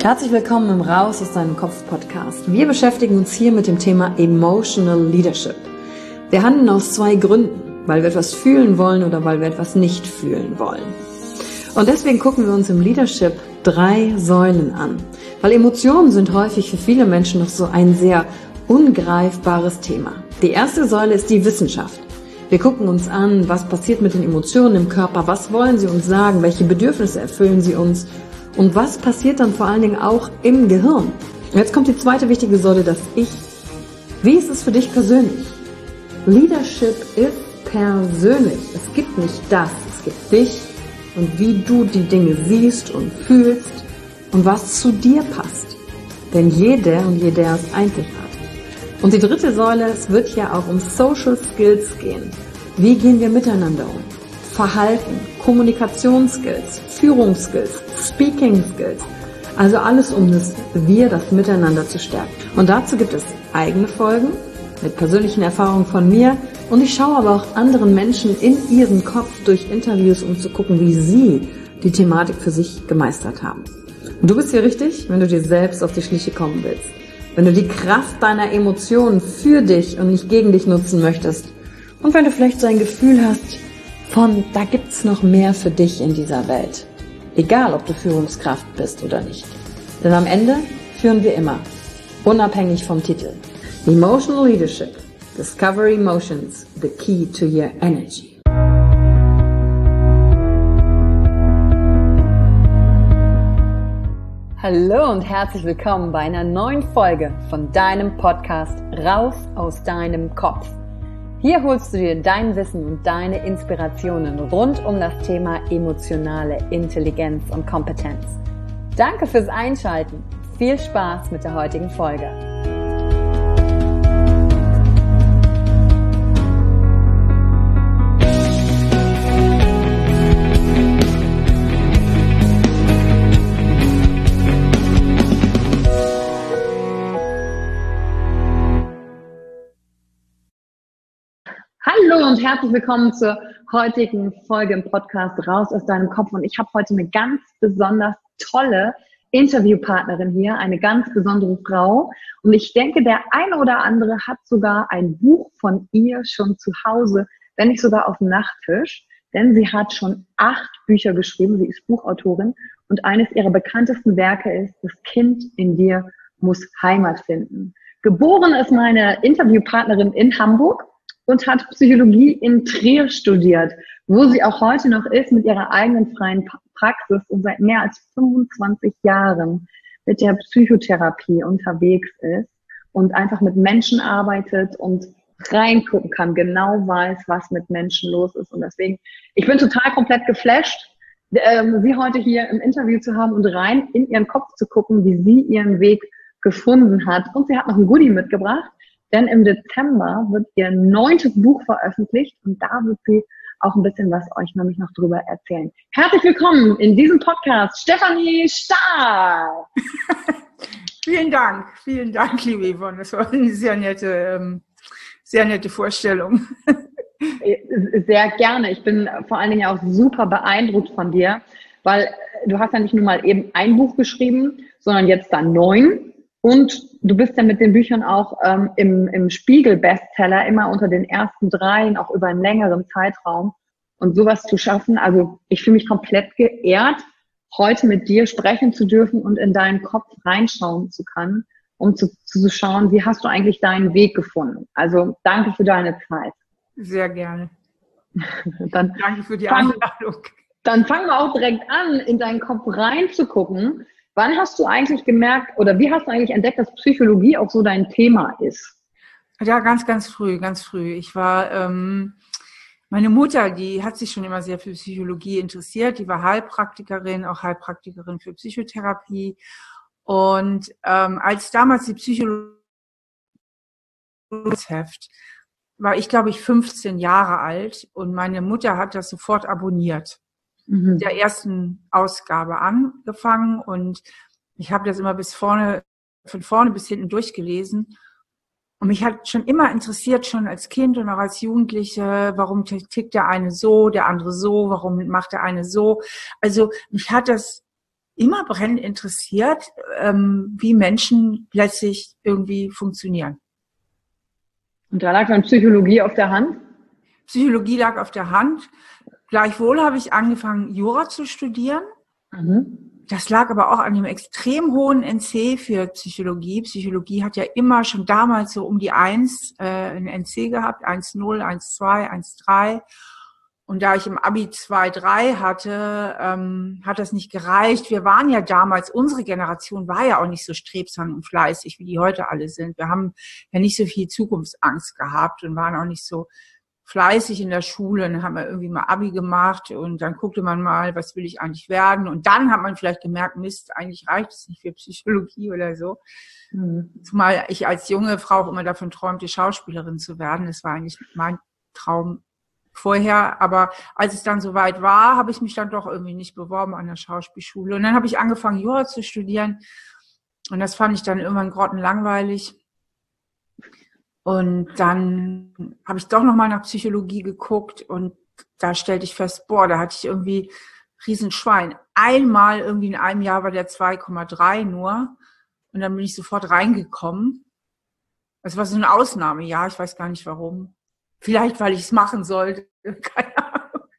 Herzlich willkommen im Raus aus deinem Kopf Podcast. Wir beschäftigen uns hier mit dem Thema Emotional Leadership. Wir handeln aus zwei Gründen, weil wir etwas fühlen wollen oder weil wir etwas nicht fühlen wollen. Und deswegen gucken wir uns im Leadership 3 Säulen an, weil Emotionen sind häufig für viele Menschen noch so ein sehr ungreifbares Thema. Die erste Säule ist die Wissenschaft. Wir gucken uns an, was passiert mit den Emotionen im Körper, was wollen sie uns sagen, welche Bedürfnisse erfüllen sie uns und was passiert dann vor allen Dingen auch im Gehirn. Und jetzt kommt die zweite wichtige Säule, das Ich. Wie ist es für dich persönlich? Leadership ist persönlich. Es gibt nicht das, es gibt dich und wie du die Dinge siehst und fühlst und was zu dir passt. Denn jeder und jeder ist einzigartig. Und die dritte Säule, es wird ja auch um Social Skills gehen. Wie gehen wir miteinander um? Verhalten, Kommunikationsskills, Führungsskills, Speaking Skills. Also alles, um das Miteinander zu stärken. Und dazu gibt es eigene Folgen mit persönlichen Erfahrungen von mir. Und ich schaue aber auch anderen Menschen in ihren Kopf durch Interviews, um zu gucken, wie sie die Thematik für sich gemeistert haben. Und du bist hier richtig, wenn du dir selbst auf die Schliche kommen willst. Wenn du die Kraft deiner Emotionen für dich und nicht gegen dich nutzen möchtest. Und wenn du vielleicht so ein Gefühl hast von, da gibt's noch mehr für dich in dieser Welt. Egal, ob du Führungskraft bist oder nicht. Denn am Ende führen wir immer, unabhängig vom Titel. Emotional Leadership. Discover Emotions, the key to your energy. Hallo und herzlich willkommen bei einer neuen Folge von deinem Podcast Raus aus deinem Kopf. Hier holst du dir dein Wissen und deine Inspirationen rund um das Thema emotionale Intelligenz und Kompetenz. Danke fürs Einschalten. Viel Spaß mit der heutigen Folge. Hallo und herzlich willkommen zur heutigen Folge im Podcast Raus aus deinem Kopf. Und ich habe heute eine ganz besonders tolle Interviewpartnerin hier, eine ganz besondere Frau. Und ich denke, der eine oder andere hat sogar ein Buch von ihr schon zu Hause, wenn nicht sogar auf dem Nachttisch. Denn sie hat schon 8 Bücher geschrieben, sie ist Buchautorin. Und eines ihrer bekanntesten Werke ist Das Kind in dir muss Heimat finden. Geboren ist meine Interviewpartnerin in Hamburg und hat Psychologie in Trier studiert, wo sie auch heute noch ist mit ihrer eigenen freien Praxis und seit mehr als 25 Jahren mit der Psychotherapie unterwegs ist und einfach mit Menschen arbeitet und reingucken kann, genau weiß, was mit Menschen los ist. Und deswegen, ich bin total komplett geflasht, sie heute hier im Interview zu haben und rein in ihren Kopf zu gucken, wie sie ihren Weg gefunden hat. Und sie hat noch ein Goodie mitgebracht. Denn im Dezember wird ihr 9. Buch veröffentlicht und da wird sie auch ein bisschen was euch nämlich noch drüber erzählen. Herzlich willkommen in diesem Podcast, Stefanie Stahl. Vielen Dank, liebe Yvonne. Das war eine sehr nette Vorstellung. Sehr gerne. Ich bin vor allen Dingen auch super beeindruckt von dir, weil du hast ja nicht nur mal eben ein Buch geschrieben, sondern jetzt dann 9. Und du bist ja mit den Büchern auch im Spiegel-Bestseller immer unter den ersten 3, auch über einen längeren Zeitraum. Und sowas zu schaffen, also ich fühle mich komplett geehrt, heute mit dir sprechen zu dürfen und in deinen Kopf reinschauen zu können, um zu schauen, wie hast du eigentlich deinen Weg gefunden. Also danke für deine Zeit. Sehr gerne. Danke für die Einladung. Dann fangen wir auch direkt an, in deinen Kopf reinzugucken. Wann hast du eigentlich gemerkt oder wie hast du eigentlich entdeckt, dass Psychologie auch so dein Thema ist? Ja, ganz früh. Ich war, meine Mutter, die hat sich schon immer sehr für Psychologie interessiert. Die war Heilpraktikerin, auch Heilpraktikerin für Psychotherapie. Und als damals die Psychologie war ich, glaube ich, 15 Jahre alt und meine Mutter hat das sofort abonniert. Mit der ersten Ausgabe angefangen und ich habe das immer von vorne bis hinten durchgelesen. Und mich hat schon immer interessiert, schon als Kind und auch als Jugendliche, warum tickt der eine so, der andere so, warum macht der eine so. Also mich hat das immer brennend interessiert, wie Menschen plötzlich irgendwie funktionieren. Und da lag dann Psychologie auf der Hand? Psychologie lag auf der Hand. Gleichwohl habe ich angefangen, Jura zu studieren. Das lag aber auch an dem extrem hohen NC für Psychologie. Psychologie hat ja immer schon damals so um die 1 ein NC gehabt, 1,0, 1,2, 1,3. Und da ich im Abi 2,3 hatte, hat das nicht gereicht. Wir waren ja damals, unsere Generation war ja auch nicht so strebsam und fleißig, wie die heute alle sind. Wir haben ja nicht so viel Zukunftsangst gehabt und waren auch nicht so fleißig in der Schule. Dann haben wir irgendwie mal Abi gemacht und dann guckte man mal, was will ich eigentlich werden? Und dann hat man vielleicht gemerkt, Mist, eigentlich reicht es nicht für Psychologie oder so. Zumal ich als junge Frau auch immer davon träumte, Schauspielerin zu werden. Das war eigentlich mein Traum vorher. Aber als es dann soweit war, habe ich mich dann doch irgendwie nicht beworben an der Schauspielschule. Und dann habe ich angefangen, Jura zu studieren. Und das fand ich dann irgendwann grottenlangweilig. Und dann habe ich doch nochmal nach Psychologie geguckt und da stellte ich fest, boah, da hatte ich irgendwie Riesenschwein. Einmal irgendwie in einem Jahr war der 2,3 nur und dann bin ich sofort reingekommen. Das war so ein Ausnahmejahr, ich weiß gar nicht warum. Vielleicht, weil ich es machen sollte, keine Ahnung.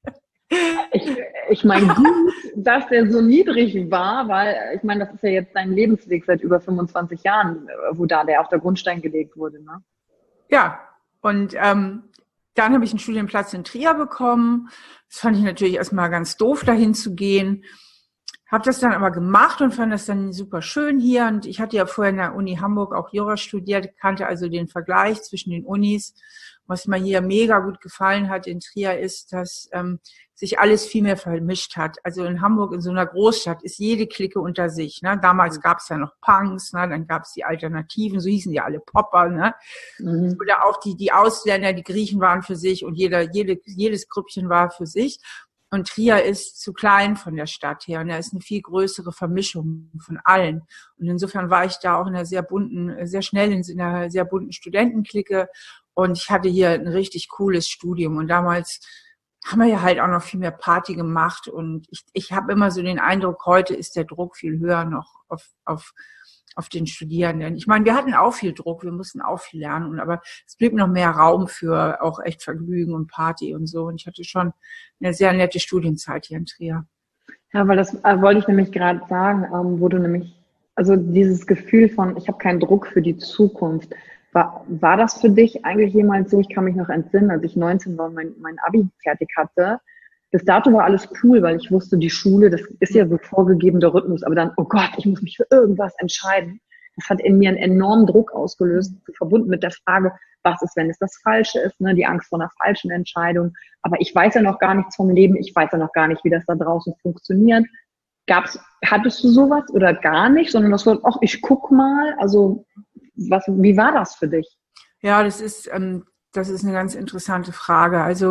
Ich meine, gut, dass der so niedrig war, weil ich meine, das ist ja jetzt dein Lebensweg seit über 25 Jahren, wo da der auf der Grundstein gelegt wurde, ne? Ja, und dann habe ich einen Studienplatz in Trier bekommen. Das fand ich natürlich erstmal ganz doof, dahin zu gehen. Habe das dann aber gemacht und fand das dann super schön hier. Und ich hatte ja vorher in der Uni Hamburg auch Jura studiert, kannte also den Vergleich zwischen den Unis. Was mir hier mega gut gefallen hat in Trier ist, dass sich alles viel mehr vermischt hat. Also in Hamburg, in so einer Großstadt, ist jede Clique unter sich. Ne? Damals gab es ja noch Punks, ne? Dann gab es die Alternativen, so hießen die alle Popper. Ne? Oder auch die Ausländer, die Griechen waren für sich und jedes Grüppchen war für sich. Und Trier ist zu klein von der Stadt her und da ist eine viel größere Vermischung von allen. Und insofern war ich da auch in einer sehr schnell in einer sehr bunten Studentenklicke. Und ich hatte hier ein richtig cooles Studium. Und damals haben wir ja halt auch noch viel mehr Party gemacht. Und ich habe immer so den Eindruck, heute ist der Druck viel höher noch auf den Studierenden. Ich meine, wir hatten auch viel Druck, wir mussten auch viel lernen. Aber es blieb noch mehr Raum für auch echt Vergnügen und Party und so. Und ich hatte schon eine sehr nette Studienzeit hier in Trier. Ja, weil das wollte ich nämlich gerade sagen, wo du nämlich, also dieses Gefühl von, ich habe keinen Druck für die Zukunft. War das für dich eigentlich jemals so? Ich kann mich noch entsinnen, als ich 19 war und mein Abi fertig hatte. Bis dato war alles cool, weil ich wusste, die Schule, das ist ja so vorgegebener Rhythmus. Aber dann, oh Gott, ich muss mich für irgendwas entscheiden. Das hat in mir einen enormen Druck ausgelöst, verbunden mit der Frage, was ist, wenn es das Falsche ist, ne? Die Angst vor einer falschen Entscheidung. Aber ich weiß ja noch gar nichts vom Leben. Ich weiß ja noch gar nicht, wie das da draußen funktioniert. Hattest du sowas oder gar nicht, sondern das war, ach, ich guck mal, also, wie war das für dich? Ja, das ist eine ganz interessante Frage. Also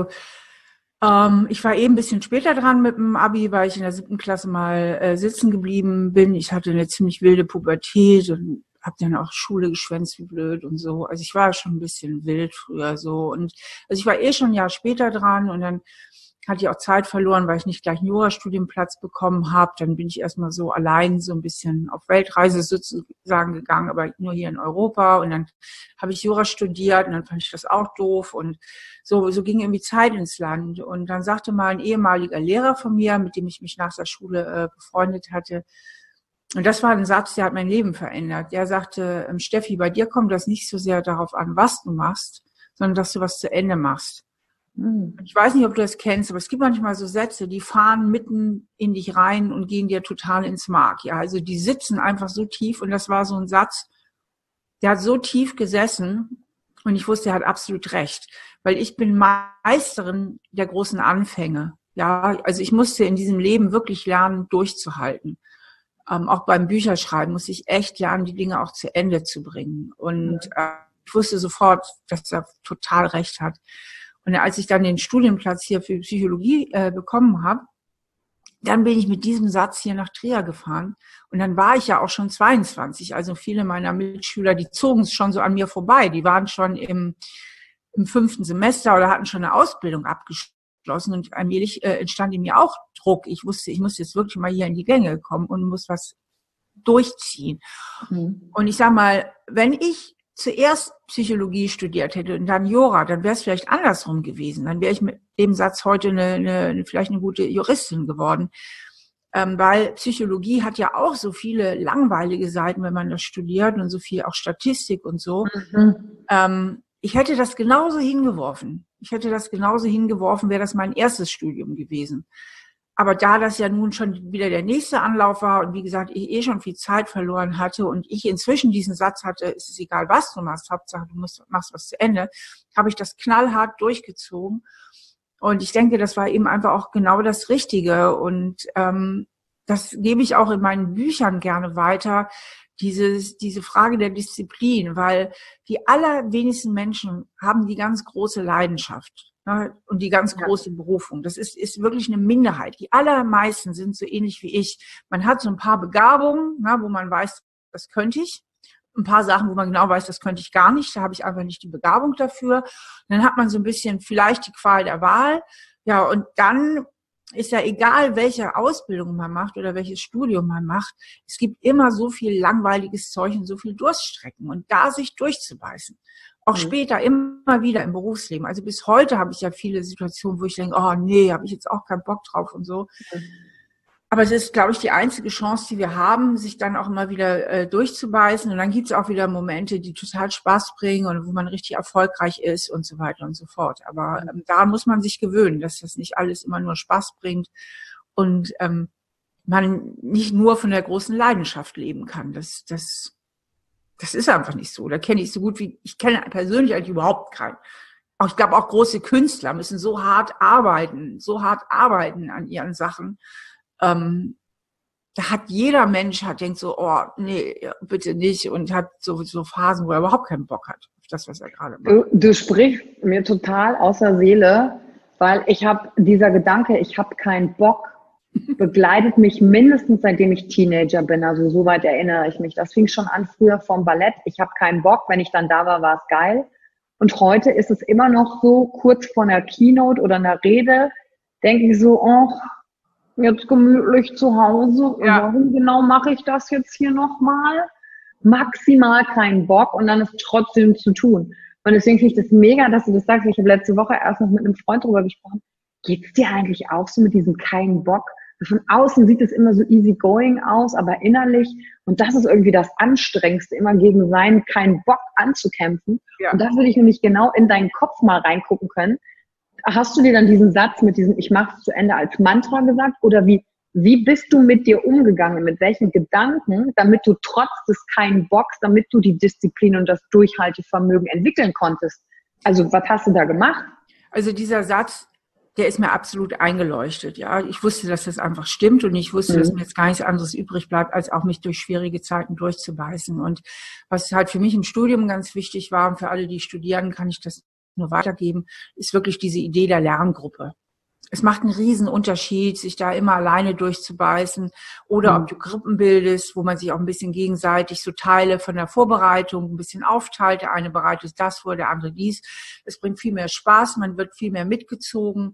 ich war eben ein bisschen später dran mit dem Abi, weil ich in der 7. Klasse mal sitzen geblieben bin. Ich hatte eine ziemlich wilde Pubertät und habe dann auch Schule geschwänzt wie blöd und so. Also ich war schon ein bisschen wild früher so. Und also ich war schon ein Jahr später dran und dann hatte ich auch Zeit verloren, weil ich nicht gleich einen Jurastudienplatz bekommen habe. Dann bin ich erstmal so allein so ein bisschen auf Weltreise sozusagen gegangen, aber nur hier in Europa. Und dann habe ich Jura studiert und dann fand ich das auch doof. Und so ging irgendwie Zeit ins Land. Und dann sagte mal ein ehemaliger Lehrer von mir, mit dem ich mich nach der Schule befreundet hatte, und das war ein Satz, der hat mein Leben verändert. Der sagte, Steffi, bei dir kommt das nicht so sehr darauf an, was du machst, sondern dass du was zu Ende machst. Ich weiß nicht, ob du das kennst, aber es gibt manchmal so Sätze, die fahren mitten in dich rein und gehen dir total ins Mark. Ja, also die sitzen einfach so tief und das war so ein Satz, der hat so tief gesessen und ich wusste, er hat absolut recht, weil ich bin Meisterin der großen Anfänge. Ja, also ich musste in diesem Leben wirklich lernen, durchzuhalten. Auch beim Bücherschreiben musste ich echt lernen, die Dinge auch zu Ende zu bringen. Und ich wusste sofort, dass er total recht hat. Und als ich dann den Studienplatz hier für Psychologie bekommen habe, dann bin ich mit diesem Satz hier nach Trier gefahren. Und dann war ich ja auch schon 22. Also viele meiner Mitschüler, die zogen es schon so an mir vorbei. Die waren schon im 5. Semester oder hatten schon eine Ausbildung abgeschlossen. abgeschlossen und allmählich entstand in mir auch Druck. Ich wusste, ich muss jetzt wirklich mal hier in die Gänge kommen und muss was durchziehen. Und ich sag mal, wenn ich zuerst Psychologie studiert hätte und dann Jura, dann wäre es vielleicht andersrum gewesen. Dann wäre ich mit dem Satz heute vielleicht eine gute Juristin geworden. Weil Psychologie hat ja auch so viele langweilige Seiten, wenn man das studiert und so viel auch Statistik und so. Ich hätte das genauso hingeworfen. Wäre das mein erstes Studium gewesen. Aber da das ja nun schon wieder der nächste Anlauf war und wie gesagt, ich schon viel Zeit verloren hatte und ich inzwischen diesen Satz hatte, es ist egal, was du machst, Hauptsache du machst was zu Ende, habe ich das knallhart durchgezogen. Und ich denke, das war eben einfach auch genau das Richtige. Und das gebe ich auch in meinen Büchern gerne weiter, diese Frage der Disziplin, weil die allerwenigsten Menschen haben die ganz große Leidenschaft, ne, und die ganz große Berufung. Das ist wirklich eine Minderheit. Die allermeisten sind so ähnlich wie ich. Man hat so ein paar Begabungen, ne, wo man weiß, das könnte ich. Ein paar Sachen, wo man genau weiß, das könnte ich gar nicht. Da habe ich einfach nicht die Begabung dafür. Und dann hat man so ein bisschen vielleicht die Qual der Wahl. Ja, und dann ist ja egal, welche Ausbildung man macht oder welches Studium man macht. Es gibt immer so viel langweiliges Zeug und so viel Durststrecken. Und da sich durchzubeißen. Auch später immer wieder im Berufsleben. Also bis heute habe ich ja viele Situationen, wo ich denke, oh nee, habe ich jetzt auch keinen Bock drauf und so. Aber es ist, glaube ich, die einzige Chance, die wir haben, sich dann auch immer wieder durchzubeißen. Und dann gibt es auch wieder Momente, die total Spaß bringen und wo man richtig erfolgreich ist und so weiter und so fort. Aber daran muss man sich gewöhnen, dass das nicht alles immer nur Spaß bringt und man nicht nur von der großen Leidenschaft leben kann. Das ist einfach nicht so. Da kenne ich so gut wie, ich kenne persönlich eigentlich überhaupt keinen. Auch ich glaube, auch große Künstler müssen so hart arbeiten an ihren Sachen. Da hat jeder Mensch denkt so, oh, nee, bitte nicht, und hat so Phasen, wo er überhaupt keinen Bock hat auf das, was er gerade macht. Du sprichst mir total aus der Seele, weil dieser Gedanke, ich habe keinen Bock, begleitet mich mindestens seitdem ich Teenager bin. Also soweit erinnere ich mich. Das fing schon an früher vom Ballett. Ich habe keinen Bock, wenn ich dann da war es geil. Und heute ist es immer noch so, kurz vor einer Keynote oder einer Rede, denke ich so, oh, jetzt gemütlich zu Hause. Ja. Warum genau mache ich das jetzt hier nochmal? Maximal keinen Bock und dann ist trotzdem zu tun. Und deswegen finde ich das mega, dass du das sagst. Ich habe letzte Woche erst noch mit einem Freund drüber gesprochen. Geht's dir eigentlich auch so mit diesem keinen Bock? Von außen sieht es immer so easy going aus, aber innerlich, und das ist irgendwie das Anstrengendste, immer gegen seinen keinen Bock anzukämpfen. Ja. Und da würde ich nämlich genau in deinen Kopf mal reingucken können. Hast du dir dann diesen Satz mit diesem ich mache es zu Ende als Mantra gesagt? Oder wie bist du mit dir umgegangen? Mit welchen Gedanken, damit du trotz des keinen Bocks, damit du die Disziplin und das Durchhaltevermögen entwickeln konntest? Also was hast du da gemacht? Also dieser Satz, der ist mir absolut eingeleuchtet. Ja, ich wusste, dass das einfach stimmt und ich wusste, dass mir jetzt gar nichts anderes übrig bleibt, als auch mich durch schwierige Zeiten durchzubeißen. Und was halt für mich im Studium ganz wichtig war und für alle, die studieren, kann ich das nur weitergeben, ist wirklich diese Idee der Lerngruppe. Es macht einen riesen Unterschied, sich da immer alleine durchzubeißen oder ob du Gruppen bildest, wo man sich auch ein bisschen gegenseitig so Teile von der Vorbereitung ein bisschen aufteilt. Der eine bereitet das vor, der andere dies. Es bringt viel mehr Spaß, man wird viel mehr mitgezogen.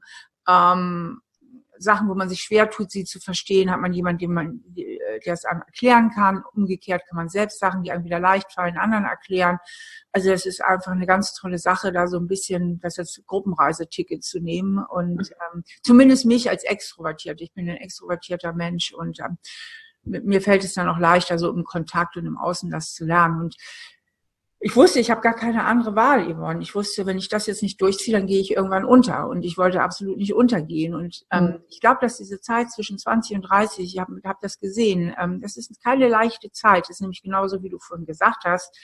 Sachen, wo man sich schwer tut, sie zu verstehen, hat man jemanden, der es einem erklären kann. Umgekehrt kann man selbst Sachen, die einem wieder leicht fallen, anderen erklären. Also es ist einfach eine ganz tolle Sache, da so ein bisschen das als Gruppenreiseticket zu nehmen und zumindest mich als extrovertiert. Ich bin ein extrovertierter Mensch und mir fällt es dann auch leichter, so im Kontakt und im Außen das zu lernen. Und ich wusste, ich habe gar keine andere Wahl, Yvonne. Ich wusste, wenn ich das jetzt nicht durchziehe, dann gehe ich irgendwann unter. Und ich wollte absolut nicht untergehen. Und ich glaube, dass diese Zeit zwischen 20 und 30, ich hab das gesehen, das ist keine leichte Zeit. Das ist nämlich genauso, wie du vorhin gesagt hast.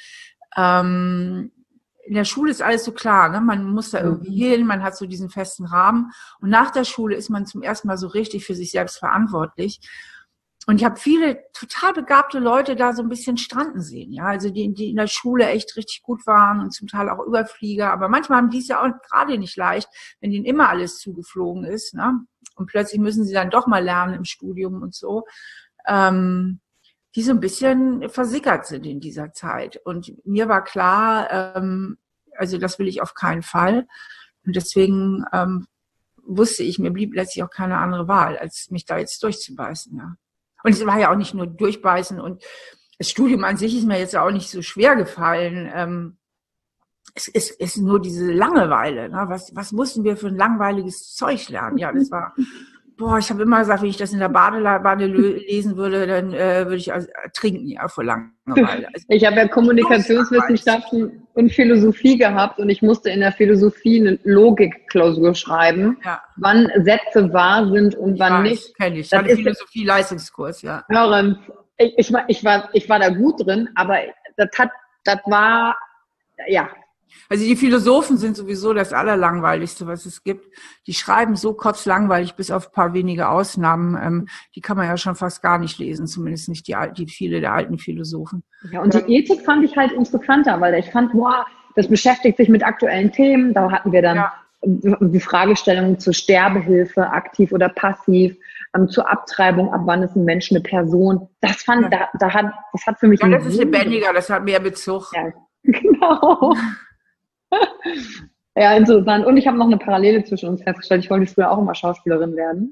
In der Schule ist alles so klar, ne? Man muss da irgendwie hin, man hat so diesen festen Rahmen. Und nach der Schule ist man zum ersten Mal so richtig für sich selbst verantwortlich. Und ich habe viele total begabte Leute da so ein bisschen stranden sehen, ja, also die in der Schule echt richtig gut waren und zum Teil auch Überflieger, aber manchmal haben die es ja auch gerade nicht leicht, wenn denen immer alles zugeflogen ist, ne? Und plötzlich müssen sie dann doch mal lernen im Studium und so, die so ein bisschen versickert sind in dieser Zeit. Und mir war klar, also das will ich auf keinen Fall. Und deswegen wusste ich, mir blieb letztlich auch keine andere Wahl, als mich da jetzt durchzubeißen. Ja. Und es war ja auch nicht nur durchbeißen und das Studium an sich ist mir jetzt auch nicht so schwer gefallen. Es ist nur diese Langeweile. Ne? Was mussten wir für ein langweiliges Zeug lernen? Ja, das war, ich habe immer gesagt, wenn ich das in der Badewanne lesen würde, dann würde ich ertrinken, ja, vor Langeweile. Also, ich habe ja Kommunikationswissenschaften und Philosophie gehabt und ich musste in der Philosophie eine Logikklausur schreiben, wann Sätze wahr sind und wann nicht. Kenn ich. Ich hatte Philosophie-Leistungskurs, ja. Hören, ich war da gut drin, aber das war, ja. Also die Philosophen sind sowieso das Allerlangweiligste, was es gibt. Die schreiben so kotzlangweilig, bis auf ein paar wenige Ausnahmen. Die kann man ja schon fast gar nicht lesen, zumindest nicht die viele der alten Philosophen. Ja, und die Ethik fand ich halt interessanter, weil ich fand, das beschäftigt sich mit aktuellen Themen. Da hatten wir dann die Fragestellungen zur Sterbehilfe, aktiv oder passiv, zur Abtreibung, ab wann ist ein Mensch eine Person. Das fand, das hat für mich... Ja, das ist lebendiger, das hat mehr Bezug. Ja, genau. Ja, interessant. Und ich habe noch eine Parallele zwischen uns festgestellt. Ich wollte früher auch immer Schauspielerin werden.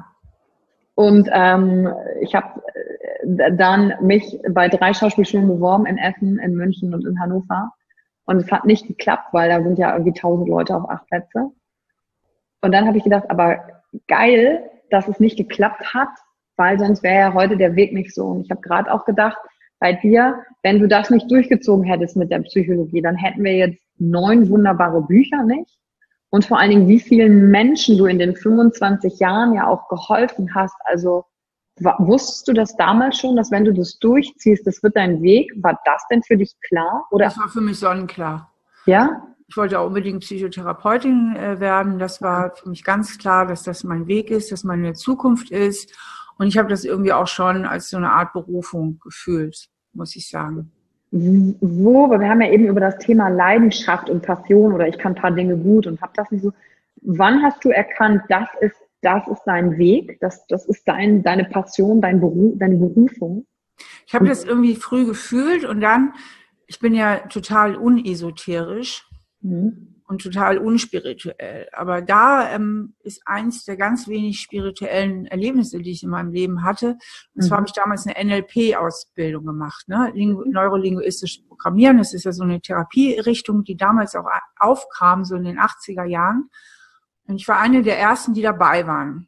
Und ich habe dann mich bei 3 Schauspielschulen beworben, in Essen, in München und in Hannover. Und es hat nicht geklappt, weil da sind ja irgendwie 1000 Leute auf 8 Plätze. Und dann habe ich gedacht, aber geil, dass es nicht geklappt hat, weil sonst wäre ja heute der Weg nicht so. Und ich habe gerade auch gedacht, bei dir, wenn du das nicht durchgezogen hättest mit der Psychologie, dann hätten wir jetzt 9 wunderbare Bücher, nicht? Und vor allen Dingen, wie vielen Menschen du in den 25 Jahren ja auch geholfen hast. Also wusstest du das damals schon, dass wenn du das durchziehst, das wird dein Weg? War das denn für dich klar? Oder? Das war für mich sonnenklar. Ja? Ich wollte auch unbedingt Psychotherapeutin werden. Das war für mich ganz klar, dass das mein Weg ist, dass meine Zukunft ist. Und ich habe das irgendwie auch schon als so eine Art Berufung gefühlt, muss ich sagen. Weil wir haben ja eben über das Thema Leidenschaft und Passion oder ich kann ein paar Dinge gut und habe das nicht so. Wann hast du erkannt, das ist dein Weg, das ist deine Passion, deine Berufung? Ich habe das irgendwie früh gefühlt und dann, ich bin ja total unesoterisch und total unspirituell. Aber da ist eins der ganz wenig spirituellen Erlebnisse, die ich in meinem Leben hatte. Und zwar habe ich damals eine NLP-Ausbildung gemacht, ne? Neurolinguistisches Programmieren. Das ist ja so eine Therapierichtung, die damals auch aufkam, so in den 80er Jahren. Und ich war eine der ersten, die dabei waren.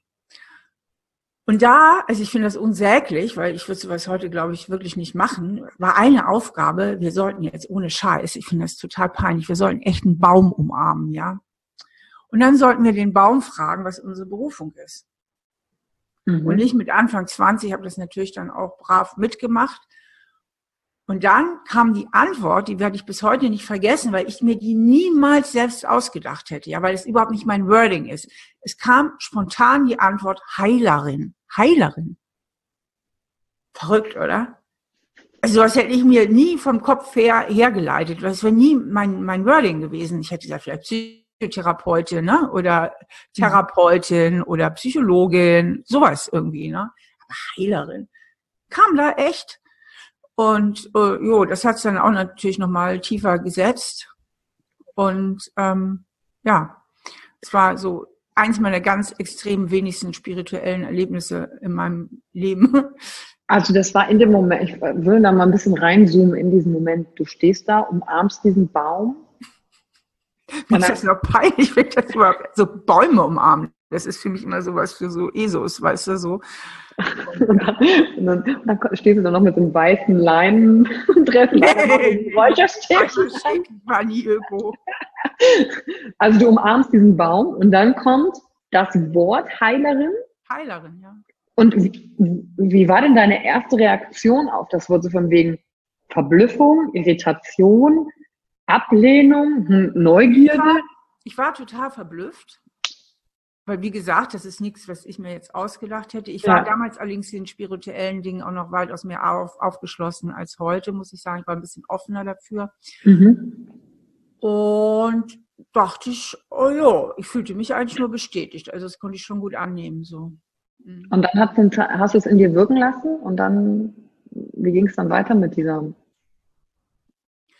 Und da, also ich finde das unsäglich, weil ich würde sowas heute, glaube ich, wirklich nicht machen, war eine Aufgabe, wir sollten jetzt ohne Scheiß, ich finde das total peinlich, wir sollten echt einen Baum umarmen, ja. Und dann sollten wir den Baum fragen, was unsere Berufung ist. Und ich mit Anfang 20 habe das natürlich dann auch brav mitgemacht. Und dann kam die Antwort, die werde ich bis heute nicht vergessen, weil ich mir die niemals selbst ausgedacht hätte, ja, weil es überhaupt nicht mein Wording ist. Es kam spontan die Antwort Heilerin. Heilerin. Verrückt, oder? Also das hätte ich mir nie vom Kopf hergeleitet. Das wäre nie mein Wording gewesen. Ich hätte gesagt, vielleicht Psychotherapeutin, ne? Oder Therapeutin oder Psychologin, sowas irgendwie, ne? Aber Heilerin. Kam da echt. Und das hat es dann auch natürlich nochmal tiefer gesetzt. Und es war so eins meiner ganz extrem wenigsten spirituellen Erlebnisse in meinem Leben. Also das war in dem Moment, ich will da mal ein bisschen reinzoomen in diesen Moment. Du stehst da, umarmst diesen Baum. Mir ist das noch peinlich, wenn ich das überhaupt so Bäume umarmen. Das ist für mich immer sowas für so ESOs, weißt du, so. Und dann stehst du da noch mit so einem weißen Leinen-Dressen. War nie irgendwo. Also du umarmst diesen Baum und dann kommt das Wort Heilerin. Heilerin, ja. Und wie war denn deine erste Reaktion auf das Wort? So von wegen Verblüffung, Irritation, Ablehnung, Neugierde? Ich war total verblüfft. Weil, wie gesagt, das ist nichts, was ich mir jetzt ausgedacht hätte. Ich war damals allerdings in spirituellen Dingen auch noch weitaus mehr aufgeschlossen als heute, muss ich sagen. Ich war ein bisschen offener dafür. Und dachte ich, ich fühlte mich eigentlich nur bestätigt. Also das konnte ich schon gut annehmen. So. Und dann hast du es in dir wirken lassen? Und dann, wie ging es dann weiter mit dieser?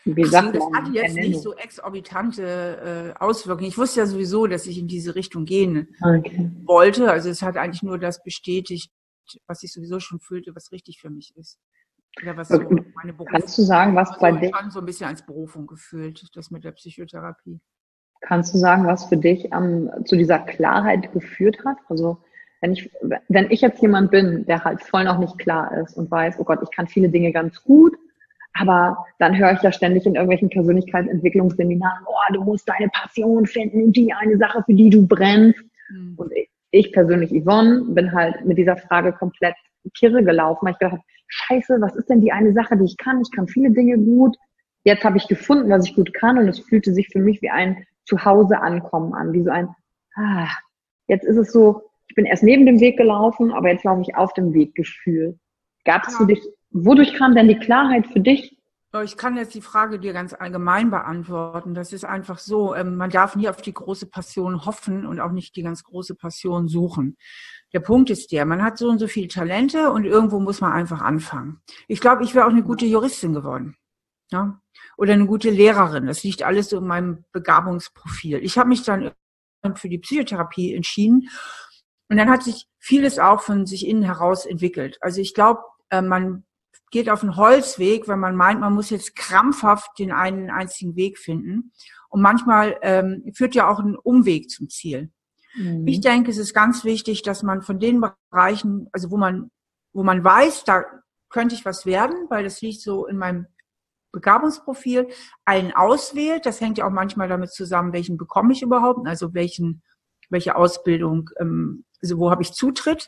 Wie sagt das man? hat jetzt nicht so exorbitante Auswirkungen. Ich wusste ja sowieso, dass ich in diese Richtung gehen wollte. Also es hat eigentlich nur das bestätigt, was ich sowieso schon fühlte, was richtig für mich ist. Oder was so meine Berufung. Kannst du sagen, was bei dir schon so ein bisschen als Berufung gefühlt, das mit der Psychotherapie. Kannst du sagen, was für dich zu dieser Klarheit geführt hat? Also wenn ich jetzt jemand bin, der halt voll noch nicht klar ist und weiß, oh Gott, ich kann viele Dinge ganz gut, aber dann höre ich ja ständig in irgendwelchen Persönlichkeitsentwicklungsseminaren, oh, du musst deine Passion finden und die eine Sache, für die du brennst. Mhm. Und ich persönlich, Yvonne, bin halt mit dieser Frage komplett kirre gelaufen, weil ich gedacht habe, scheiße, was ist denn die eine Sache, die ich kann? Ich kann viele Dinge gut. Jetzt habe ich gefunden, was ich gut kann und es fühlte sich für mich wie ein Zuhause ankommen an, wie so ein, jetzt ist es so, ich bin erst neben dem Weg gelaufen, aber jetzt laufe ich auf dem Weg Gefühl. Gab es für dich, wodurch kam denn die Klarheit für dich? Ich kann jetzt die Frage dir ganz allgemein beantworten. Das ist einfach so, man darf nie auf die große Passion hoffen und auch nicht die ganz große Passion suchen. Der Punkt ist der, man hat so und so viele Talente und irgendwo muss man einfach anfangen. Ich glaube, ich wäre auch eine gute Juristin geworden. Ja? Oder eine gute Lehrerin. Das liegt alles so in meinem Begabungsprofil. Ich habe mich dann für die Psychotherapie entschieden und dann hat sich vieles auch von sich innen heraus entwickelt. Also ich glaube, man geht auf einen Holzweg, wenn man meint, man muss jetzt krampfhaft den einen einzigen Weg finden. Und manchmal führt ja auch ein Umweg zum Ziel. Mhm. Ich denke, es ist ganz wichtig, dass man von den Bereichen, also wo man weiß, da könnte ich was werden, weil das liegt so in meinem Begabungsprofil, einen auswählt. Das hängt ja auch manchmal damit zusammen, welchen bekomme ich überhaupt, also welche Ausbildung, also wo habe ich Zutritt.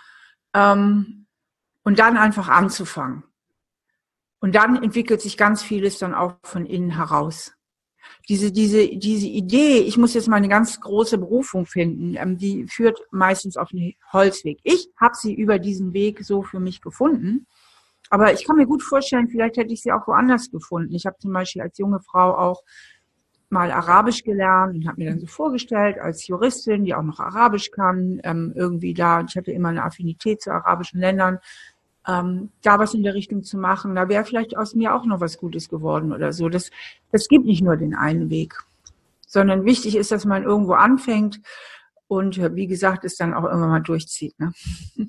Und dann einfach anzufangen. Und dann entwickelt sich ganz vieles dann auch von innen heraus. Diese Idee, ich muss jetzt mal eine ganz große Berufung finden, die führt meistens auf einen Holzweg. Ich habe sie über diesen Weg so für mich gefunden. Aber ich kann mir gut vorstellen, vielleicht hätte ich sie auch woanders gefunden. Ich habe zum Beispiel als junge Frau auch mal Arabisch gelernt und habe mir dann so vorgestellt, als Juristin, die auch noch Arabisch kann, irgendwie da, ich hatte immer eine Affinität zu arabischen Ländern, da was in der Richtung zu machen, da wäre vielleicht aus mir auch noch was Gutes geworden oder so. Das gibt nicht nur den einen Weg, sondern wichtig ist, dass man irgendwo anfängt und wie gesagt, es dann auch irgendwann mal durchzieht. Ne?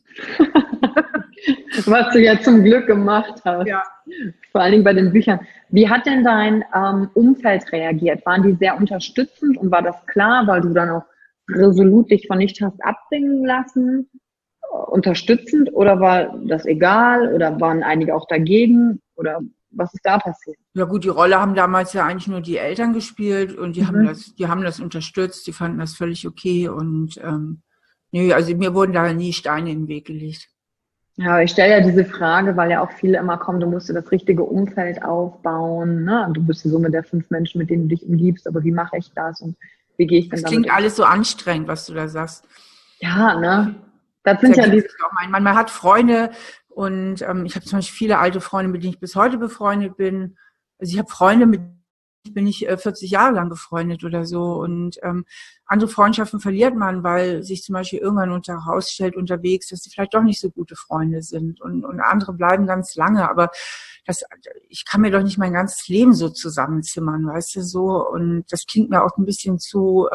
Was du ja zum Glück gemacht hast. Ja. Vor allen Dingen bei den Büchern. Wie hat denn dein Umfeld reagiert? Waren die sehr unterstützend und war das klar, weil du dann auch resolut dich von nichts hast abbringen lassen? Unterstützend oder war das egal oder waren einige auch dagegen oder was ist da passiert? Ja gut, die Rolle haben damals ja eigentlich nur die Eltern gespielt und die haben das unterstützt, die fanden das völlig okay und also mir wurden da nie Steine in den Weg gelegt. Ja, ich stelle ja diese Frage, weil ja auch viele immer kommen, du musst dir das richtige Umfeld aufbauen, ne? Du bist die Summe der 5 Menschen, mit denen du dich umgibst, aber wie mache ich das und wie gehe ich denn damit? Das klingt alles so anstrengend, was du da sagst. Ja, ne? Das sind ja diese. Man hat Freunde und ich habe zum Beispiel viele alte Freunde, mit denen ich bis heute befreundet bin. Also ich habe Freunde, mit denen bin ich 40 Jahre lang befreundet oder so und andere Freundschaften verliert man, weil sich zum Beispiel irgendwann herausstellt unterwegs, dass sie vielleicht doch nicht so gute Freunde sind und andere bleiben ganz lange, aber ich kann mir doch nicht mein ganzes Leben so zusammenzimmern, weißt du, so und das klingt mir auch ein bisschen zu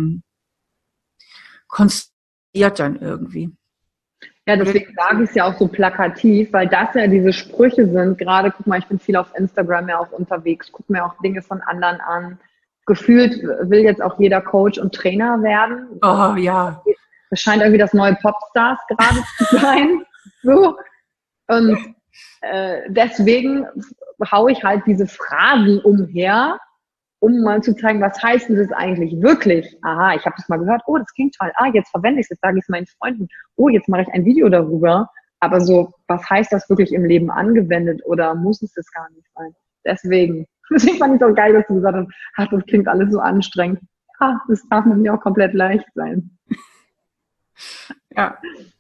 konstruiert dann irgendwie. Ja, deswegen sage ich es ja auch so plakativ, weil das ja diese Sprüche sind. Gerade, guck mal, ich bin viel auf Instagram ja auch unterwegs, gucke mir auch Dinge von anderen an. Gefühlt will jetzt auch jeder Coach und Trainer werden. Oh ja. Das scheint irgendwie das neue Popstars gerade zu sein. So. Und deswegen haue ich halt diese Phrasen umher, um mal zu zeigen, was heißt denn das eigentlich wirklich? Aha, ich habe das mal gehört, oh, das klingt toll. Jetzt verwende ich es, jetzt sage ich es meinen Freunden. Oh, jetzt mache ich ein Video darüber. Aber so, was heißt das wirklich im Leben angewendet oder muss es das gar nicht sein? Deswegen fand ich es auch geil, dass du gesagt hast, das klingt alles so anstrengend. Ja, das darf nämlich auch komplett leicht sein. Ja.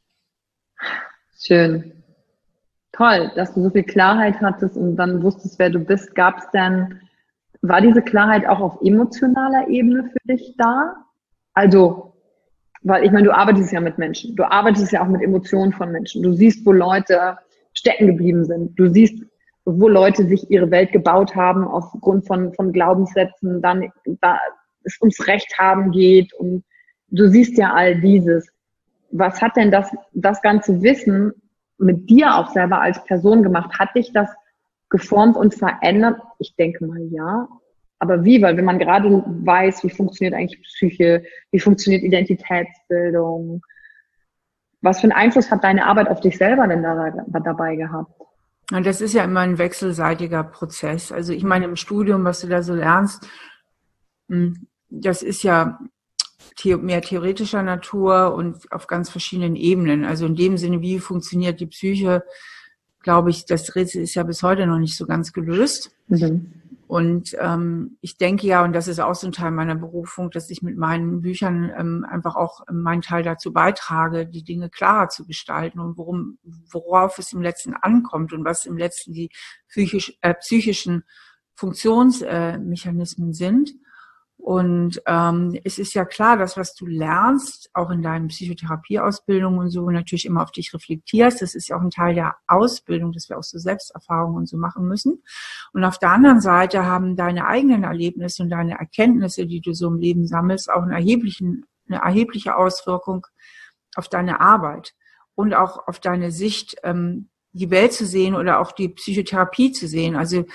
Schön. Toll, dass du so viel Klarheit hattest und dann wusstest, wer du bist. War diese Klarheit auch auf emotionaler Ebene für dich da? Also, weil ich meine, du arbeitest ja mit Menschen. Du arbeitest ja auch mit Emotionen von Menschen. Du siehst, wo Leute stecken geblieben sind. Du siehst, wo Leute sich ihre Welt gebaut haben aufgrund von Glaubenssätzen, dann da es ums Recht haben geht und du siehst ja all dieses. Was hat denn das ganze Wissen mit dir auch selber als Person gemacht? Hat dich das geformt und verändert? Ich denke mal ja. Aber wie? Weil wenn man gerade weiß, wie funktioniert eigentlich Psyche, wie funktioniert Identitätsbildung, was für einen Einfluss hat deine Arbeit auf dich selber denn dabei gehabt? Und das ist ja immer ein wechselseitiger Prozess. Also ich meine, im Studium, was du da so lernst, das ist ja mehr theoretischer Natur und auf ganz verschiedenen Ebenen. Also in dem Sinne, wie funktioniert die Psyche, glaube ich, das Rätsel ist ja bis heute noch nicht so ganz gelöst. Mhm. Und ich denke ja, und das ist auch so ein Teil meiner Berufung, dass ich mit meinen Büchern einfach auch meinen Teil dazu beitrage, die Dinge klarer zu gestalten und worauf es im Letzten ankommt und was im Letzten die psychischen Funktionsmechanismen sind. Und es ist ja klar, dass was du lernst, auch in deinen Psychotherapieausbildungen und so, natürlich immer auf dich reflektierst. Das ist ja auch ein Teil der Ausbildung, dass wir auch so Selbsterfahrungen und so machen müssen. Und auf der anderen Seite haben deine eigenen Erlebnisse und deine Erkenntnisse, die du so im Leben sammelst, auch eine erhebliche Auswirkung auf deine Arbeit und auch auf deine Sicht, die Welt zu sehen oder auch die Psychotherapie zu sehen. Also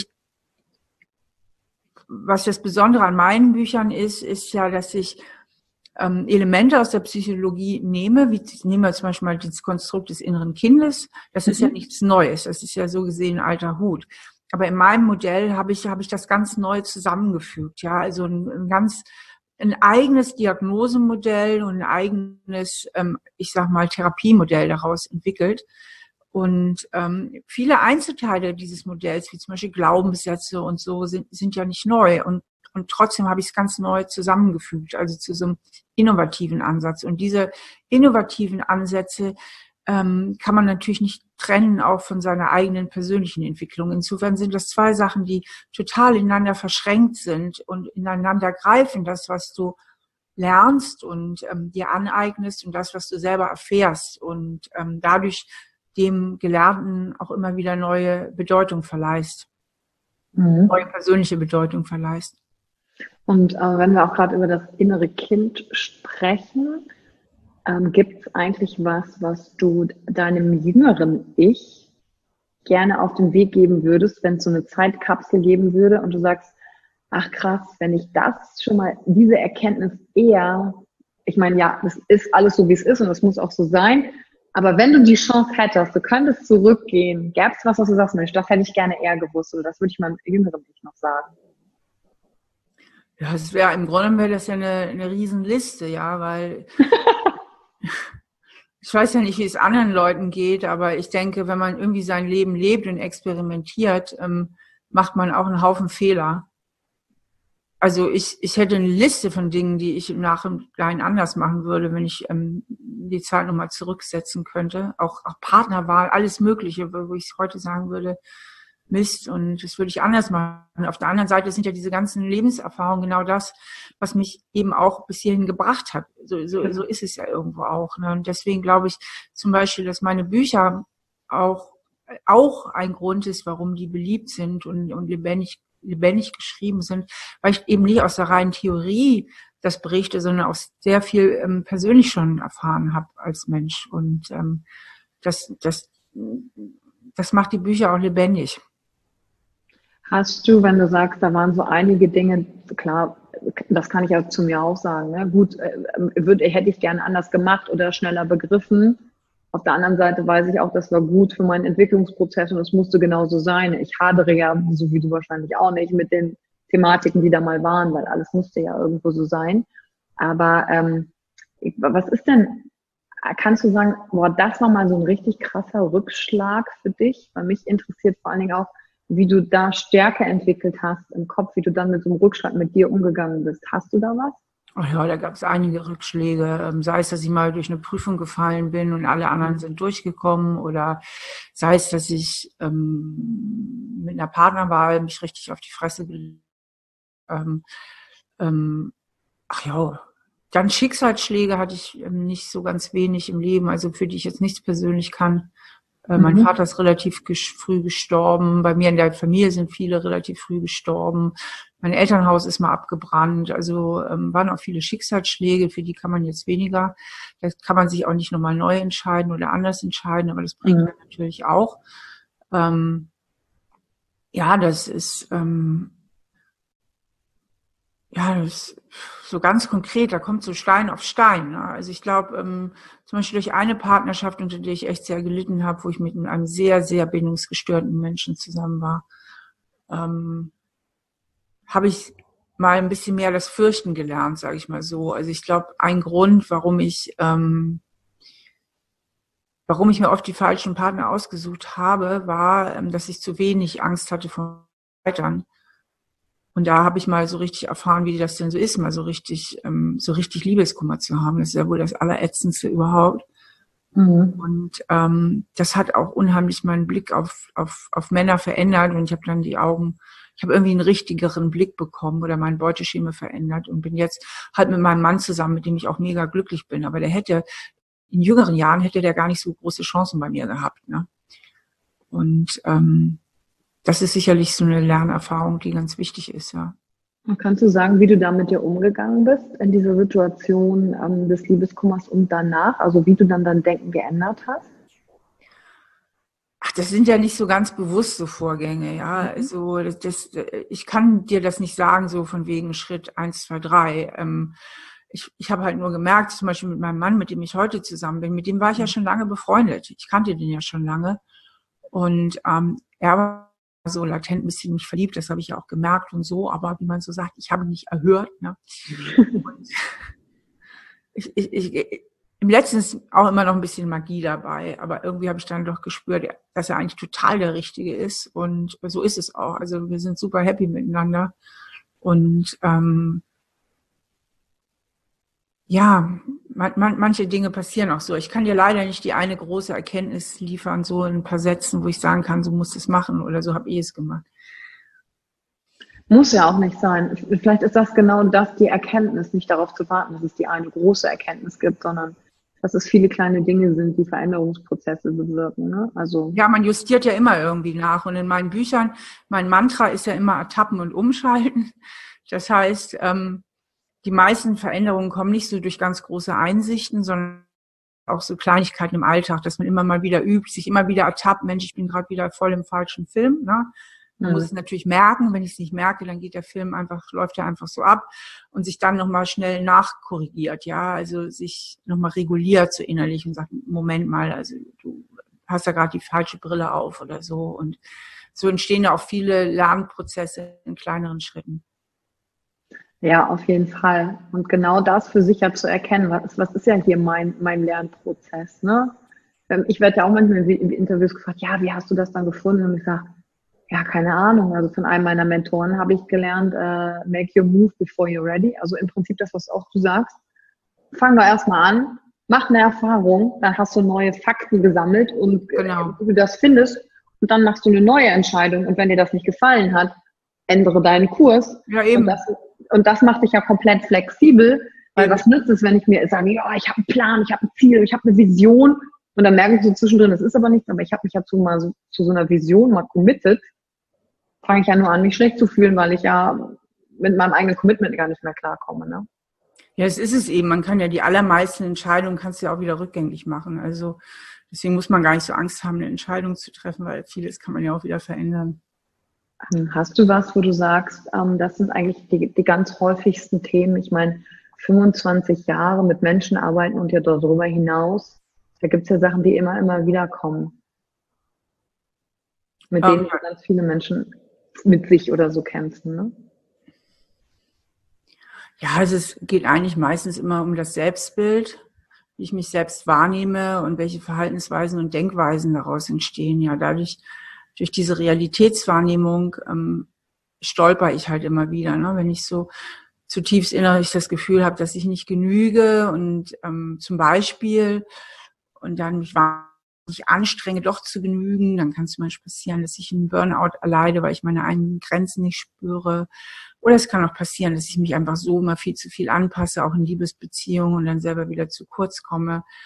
was das Besondere an meinen Büchern ist ja, dass ich Elemente aus der Psychologie nehme, nehmen wir zum Beispiel mal das Konstrukt des inneren Kindes. Das ist ja nichts Neues, das ist ja so gesehen alter Hut. Aber in meinem Modell habe ich das ganz neu zusammengefügt, ja, also ein eigenes Diagnosemodell und ein eigenes, ich sag mal, Therapiemodell daraus entwickelt. Und viele Einzelteile dieses Modells, wie zum Beispiel Glaubenssätze und so, sind ja nicht neu. Und trotzdem habe ich es ganz neu zusammengefügt, also zu so einem innovativen Ansatz. Und diese innovativen Ansätze kann man natürlich nicht trennen, auch von seiner eigenen persönlichen Entwicklung. Insofern sind das zwei Sachen, die total ineinander verschränkt sind und ineinander greifen. Das, was du lernst und dir aneignest und das, was du selber erfährst. Und dadurch dem Gelernten auch immer wieder neue Bedeutung verleihst, neue persönliche Bedeutung verleihst. Und wenn wir auch gerade über das innere Kind sprechen, gibt es eigentlich was du deinem jüngeren Ich gerne auf den Weg geben würdest, wenn es so eine Zeitkapsel geben würde und du sagst, ach krass, wenn ich das schon mal, diese Erkenntnis eher, ich meine, ja, das ist alles so, wie es ist und es muss auch so sein, aber wenn du die Chance hättest, du könntest zurückgehen, gäbe es was du sagst, Mensch, das hätte ich gerne eher gewusst oder das würde ich meinem jüngeren Ich noch sagen. Ja, im Grunde wäre das ja eine Riesenliste, ja, weil ich weiß ja nicht, wie es anderen Leuten geht, aber ich denke, wenn man irgendwie sein Leben lebt und experimentiert, macht man auch einen Haufen Fehler. Also ich hätte eine Liste von Dingen, die ich im Nachhinein anders machen würde, wenn ich die Zeit nochmal zurücksetzen könnte. Auch Partnerwahl, alles Mögliche, wo ich heute sagen würde, Mist, und das würde ich anders machen. Auf der anderen Seite sind ja diese ganzen Lebenserfahrungen genau das, was mich eben auch bis hierhin gebracht hat. So ist es ja irgendwo auch. Ne? Und deswegen glaube ich zum Beispiel, dass meine Bücher auch ein Grund ist, warum die beliebt sind und lebendig geschrieben sind, weil ich eben nicht aus der reinen Theorie das berichte, sondern auch sehr viel persönlich schon erfahren habe als Mensch. Und das macht die Bücher auch lebendig. Hast du, wenn du sagst, da waren so einige Dinge, klar, das kann ich ja zu mir auch sagen, ne? Gut, hätte ich gerne anders gemacht oder schneller begriffen. Auf der anderen Seite weiß ich auch, das war gut für meinen Entwicklungsprozess und es musste genauso sein. Ich hadere ja, so wie du wahrscheinlich auch nicht, mit den Thematiken, die da mal waren, weil alles musste ja irgendwo so sein. Aber was ist denn, kannst du sagen, boah, das war mal so ein richtig krasser Rückschlag für dich? Weil mich interessiert vor allen Dingen auch, wie du da Stärke entwickelt hast im Kopf, wie du dann mit so einem Rückschlag mit dir umgegangen bist. Hast du da was? Ach ja, da gab es einige Rückschläge. Sei es, dass ich mal durch eine Prüfung gefallen bin und alle anderen sind durchgekommen, oder sei es, dass ich mit einer Partnerwahl mich richtig auf die Fresse gelegt habe. Ach ja, dann Schicksalsschläge hatte ich nicht so ganz wenig im Leben, also für die ich jetzt nichts persönlich kann. Mein Vater ist relativ früh gestorben. Bei mir in der Familie sind viele relativ früh gestorben. Mein Elternhaus ist mal abgebrannt. Also waren auch viele Schicksalsschläge, für die kann man jetzt weniger. Da kann man sich auch nicht nochmal neu entscheiden oder anders entscheiden, aber das bringt man natürlich auch. Ja, das ist das ist so ganz konkret, da kommt so Stein auf Stein. Ne? Also ich glaube, zum Beispiel durch eine Partnerschaft, unter der ich echt sehr gelitten habe, wo ich mit einem sehr, sehr bindungsgestörten Menschen zusammen war, habe ich mal ein bisschen mehr das Fürchten gelernt, sage ich mal so. Also ich glaube, ein Grund, warum ich mir oft die falschen Partner ausgesucht habe, war, dass ich zu wenig Angst hatte vor Scheitern. Und da habe ich mal so richtig erfahren, wie das denn so ist, mal so richtig Liebeskummer zu haben. Das ist ja wohl das Allerätzendste überhaupt. Und das hat auch unheimlich meinen Blick auf Männer verändert. Und ich habe dann ich habe irgendwie einen richtigeren Blick bekommen oder mein Beuteschema verändert und bin jetzt halt mit meinem Mann zusammen, mit dem ich auch mega glücklich bin. Aber in jüngeren Jahren hätte der gar nicht so große Chancen bei mir gehabt. Ne? Und das ist sicherlich so eine Lernerfahrung, die ganz wichtig ist, ja. Kannst du sagen, wie du da mit dir umgegangen bist in dieser Situation des Liebeskummers und danach? Also wie du dann dein Denken geändert hast? Ach, das sind ja nicht so ganz bewusste Vorgänge, ja. Also ich kann dir das nicht sagen, so von wegen Schritt 1, 2, 3. Ich habe halt nur gemerkt, zum Beispiel mit meinem Mann, mit dem ich heute zusammen bin, mit dem war ich ja schon lange befreundet. Ich kannte den ja schon lange. Und er war so latent ein bisschen nicht verliebt, das habe ich ja auch gemerkt und so, aber wie man so sagt, ich habe nicht erhört. Ne? Und im Letzten ist auch immer noch ein bisschen Magie dabei, aber irgendwie habe ich dann doch gespürt, dass er eigentlich total der Richtige ist und so ist es auch. Also wir sind super happy miteinander und manche Dinge passieren auch so. Ich kann dir leider nicht die eine große Erkenntnis liefern, so in ein paar Sätzen, wo ich sagen kann, so musst du es machen oder so habe ich es gemacht. Muss ja auch nicht sein. Vielleicht ist das genau das, die Erkenntnis, nicht darauf zu warten, dass es die eine große Erkenntnis gibt, sondern dass es viele kleine Dinge sind, die Veränderungsprozesse bewirken. Ne? Also ja, man justiert ja immer irgendwie nach. Und in meinen Büchern, mein Mantra ist ja immer Ertappen und Umschalten. Das heißt, die meisten Veränderungen kommen nicht so durch ganz große Einsichten, sondern auch so Kleinigkeiten im Alltag, dass man immer mal wieder übt, sich immer wieder ertappt, Mensch, ich bin gerade wieder voll im falschen Film. Ne? Man muss es natürlich merken, wenn ich es nicht merke, dann läuft er einfach so ab und sich dann nochmal schnell nachkorrigiert, ja, also sich nochmal reguliert so innerlich und sagt, Moment mal, also du hast ja gerade die falsche Brille auf oder so und so entstehen ja auch viele Lernprozesse in kleineren Schritten. Ja, auf jeden Fall. Und genau das für sich ja zu erkennen, was ist ja hier mein Lernprozess, ne? Ich werde ja auch manchmal in Interviews gefragt, ja, wie hast du das dann gefunden? Und ich sage, ja, keine Ahnung. Also von einem meiner Mentoren habe ich gelernt, make your move before you're ready. Also im Prinzip das, was auch du sagst. Fang doch erstmal an, mach eine Erfahrung, dann hast du neue Fakten gesammelt und wie du das findest. Und dann machst du eine neue Entscheidung. Und wenn dir das nicht gefallen hat, ändere deinen Kurs. Ja, eben. Und das macht dich ja komplett flexibel, weil was nützt es, wenn ich mir sage, ja, ich habe einen Plan, ich habe ein Ziel, ich habe eine Vision und dann merke ich so zwischendrin, das ist aber nichts, aber ich habe mich ja zu so einer Vision mal committed, fange ich ja nur an, mich schlecht zu fühlen, weil ich ja mit meinem eigenen Commitment gar nicht mehr klarkomme. Ne? Ja, es ist es eben. Man kann ja die allermeisten Entscheidungen kannst du ja auch wieder rückgängig machen. Also deswegen muss man gar nicht so Angst haben, eine Entscheidung zu treffen, weil vieles kann man ja auch wieder verändern. Hast du was, wo du sagst, das sind eigentlich die ganz häufigsten Themen? Ich meine, 25 Jahre mit Menschen arbeiten und ja darüber hinaus, da gibt es ja Sachen, die immer wieder kommen. Mit denen ganz viele Menschen mit sich oder so kämpfen, ne? Ja, also es geht eigentlich meistens immer um das Selbstbild, wie ich mich selbst wahrnehme und welche Verhaltensweisen und Denkweisen daraus entstehen. Ja, durch diese Realitätswahrnehmung stolper ich halt immer wieder, ne? Wenn ich so zutiefst innerlich das Gefühl habe, dass ich nicht genüge und zum Beispiel und dann mich wahnsinnig anstrenge, doch zu genügen, dann kann es zum Beispiel passieren, dass ich einen Burnout erleide, weil ich meine eigenen Grenzen nicht spüre. Oder es kann auch passieren, dass ich mich einfach so immer viel zu viel anpasse, auch in Liebesbeziehungen und dann selber wieder zu kurz komme.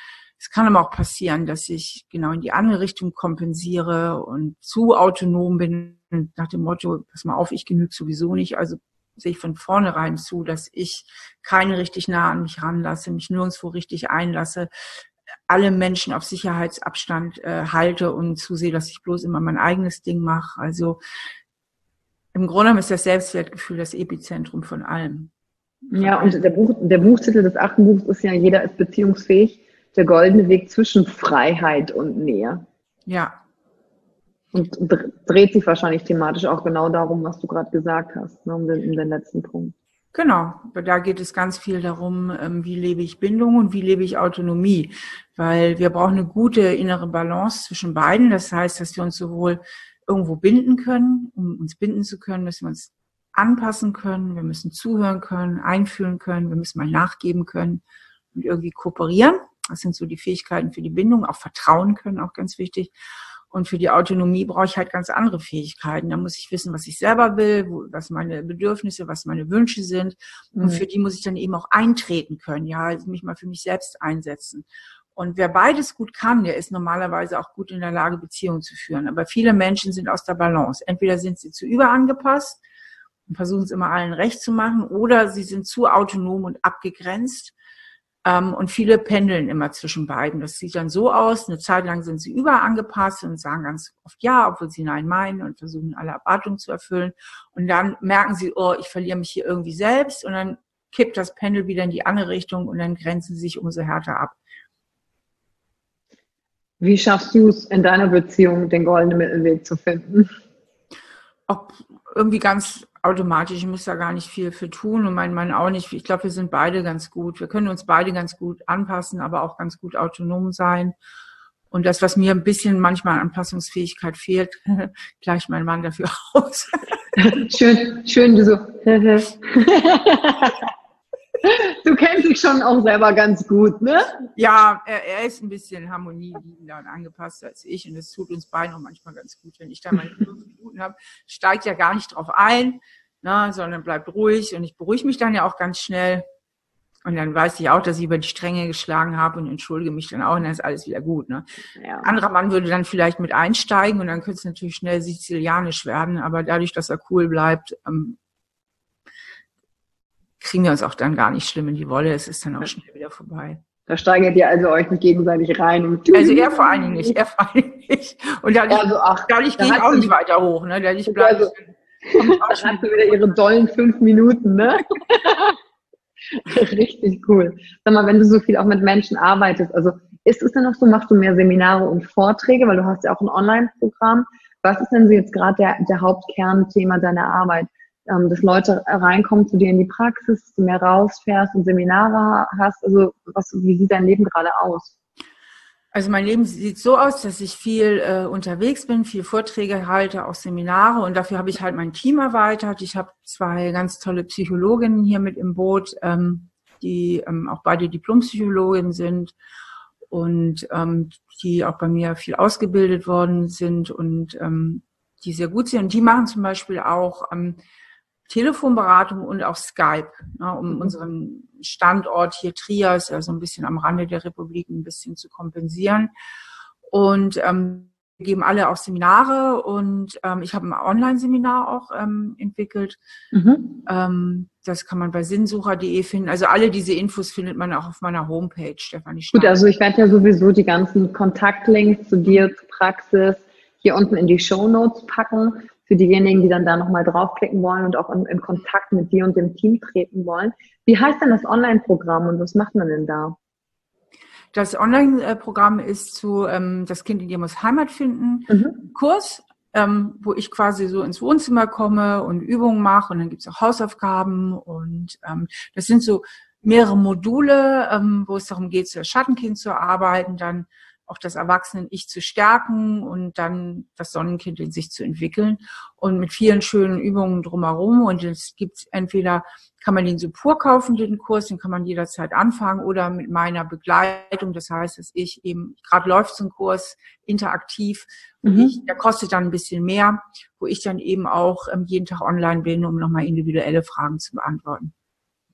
Es kann aber auch passieren, dass ich genau in die andere Richtung kompensiere und zu autonom bin, nach dem Motto, pass mal auf, ich genüge sowieso nicht, also sehe ich von vornherein zu, dass ich keine richtig nah an mich ranlasse, mich nirgendwo richtig einlasse, alle Menschen auf Sicherheitsabstand halte und zusehe, dass ich bloß immer mein eigenes Ding mache. Also im Grunde genommen ist das Selbstwertgefühl das Epizentrum von allem. Ja, und der Buchtitel des 8. Buchs ist ja Jeder ist beziehungsfähig, der goldene Weg zwischen Freiheit und Nähe. Ja. Und dreht sich wahrscheinlich thematisch auch genau darum, was du gerade gesagt hast, ne, um den letzten Punkt. Genau, da geht es ganz viel darum, wie lebe ich Bindung und wie lebe ich Autonomie, weil wir brauchen eine gute innere Balance zwischen beiden. Das heißt, dass wir uns sowohl irgendwo binden können, um uns binden zu können, müssen wir uns anpassen können, wir müssen zuhören können, einfühlen können, wir müssen mal nachgeben können und irgendwie kooperieren. Das sind so die Fähigkeiten für die Bindung, auch vertrauen können, auch ganz wichtig. Und für die Autonomie brauche ich halt ganz andere Fähigkeiten. Da muss ich wissen, was ich selber will, was meine Bedürfnisse, was meine Wünsche sind. Und für die muss ich dann eben auch eintreten können, ja, also mich mal für mich selbst einsetzen. Und wer beides gut kann, der ist normalerweise auch gut in der Lage, Beziehungen zu führen. Aber viele Menschen sind aus der Balance. Entweder sind sie zu überangepasst und versuchen es immer allen recht zu machen, oder sie sind zu autonom und abgegrenzt. Und viele pendeln immer zwischen beiden. Das sieht dann so aus, eine Zeit lang sind sie überangepasst und sagen ganz oft ja, obwohl sie nein meinen und versuchen alle Erwartungen zu erfüllen. Und dann merken sie, oh, ich verliere mich hier irgendwie selbst, und dann kippt das Pendel wieder in die andere Richtung und dann grenzen sie sich umso härter ab. Wie schaffst du es in deiner Beziehung, den goldenen Mittelweg zu finden? Auch irgendwie ganz automatisch, ich muss da gar nicht viel für tun und mein Mann auch nicht. Ich glaube, wir sind beide ganz gut. Wir können uns beide ganz gut anpassen, aber auch ganz gut autonom sein. Und das, was mir ein bisschen manchmal an Anpassungsfähigkeit fehlt, gleicht mein Mann dafür aus. Schön, du so. Du kennst dich schon auch selber ganz gut, ne? Ja, er ist ein bisschen harmonieliebender und angepasster als ich, und es tut uns beiden auch manchmal ganz gut. Wenn ich da meine 5 Minuten habe, steigt ja gar nicht drauf ein, ne, sondern bleibt ruhig, und ich beruhige mich dann ja auch ganz schnell. Und dann weiß ich auch, dass ich über die Stränge geschlagen habe und entschuldige mich dann auch, und dann ist alles wieder gut. Ne? Ja. Ein anderer Mann würde dann vielleicht mit einsteigen und dann könnte es natürlich schnell sizilianisch werden, aber dadurch, dass er cool bleibt, kriegen wir uns auch dann gar nicht schlimm in die Wolle. Es ist dann auch schnell wieder vorbei. Da steigert ihr also euch nicht gegenseitig rein. Also er vor allen Dingen nicht. Und dadurch gehe ich auch nicht weiter hoch. Ne? Dadurch bleibe ich. Da hat sie wieder ihre dollen 5 Minuten, ne? Richtig cool. Sag mal, wenn du so viel auch mit Menschen arbeitest, also ist es denn noch so, machst du mehr Seminare und Vorträge, weil du hast ja auch ein Online-Programm. Was ist denn so jetzt gerade der Hauptkernthema deiner Arbeit? Dass Leute reinkommen zu dir in die Praxis, dass du mehr rausfährst und Seminare hast? Also wie sieht dein Leben gerade aus? Also mein Leben sieht so aus, dass ich viel unterwegs bin, viel Vorträge halte, auch Seminare, und dafür habe ich halt mein Team erweitert. Ich habe 2 ganz tolle Psychologinnen hier mit im Boot, die auch beide Diplompsychologinnen sind und die auch bei mir viel ausgebildet worden sind und die sehr gut sind. Und die machen zum Beispiel auch Telefonberatung und auch Skype, ne, um unseren Standort hier Trias, also ein bisschen am Rande der Republik, ein bisschen zu kompensieren. Und wir geben alle auch Seminare, und ich habe ein Online-Seminar auch entwickelt. Das kann man bei sinnsucher.de finden. Also alle diese Infos findet man auch auf meiner Homepage, Stefanie Schneider. Gut, also ich werde ja sowieso die ganzen Kontaktlinks zu dir, zur Praxis, hier unten in die Shownotes packen, für diejenigen, die dann da nochmal draufklicken wollen und auch in Kontakt mit dir und dem Team treten wollen. Wie heißt denn das Online-Programm und was macht man denn da? Das Online-Programm ist zu Das Kind in dir muss Heimat finden, Kurs, wo ich quasi so ins Wohnzimmer komme und Übungen mache, und dann gibt's auch Hausaufgaben, und das sind so mehrere Module, wo es darum geht, das Schattenkind zu arbeiten, dann auch das Erwachsenen-Ich zu stärken und dann das Sonnenkind in sich zu entwickeln, und mit vielen schönen Übungen drumherum. Und es gibt entweder, kann man den so pur kaufen, den Kurs, den kann man jederzeit anfangen, oder mit meiner Begleitung. Das heißt, dass ich eben, gerade läuft so ein Kurs interaktiv, der kostet dann ein bisschen mehr, wo ich dann eben auch jeden Tag online bin, um nochmal individuelle Fragen zu beantworten.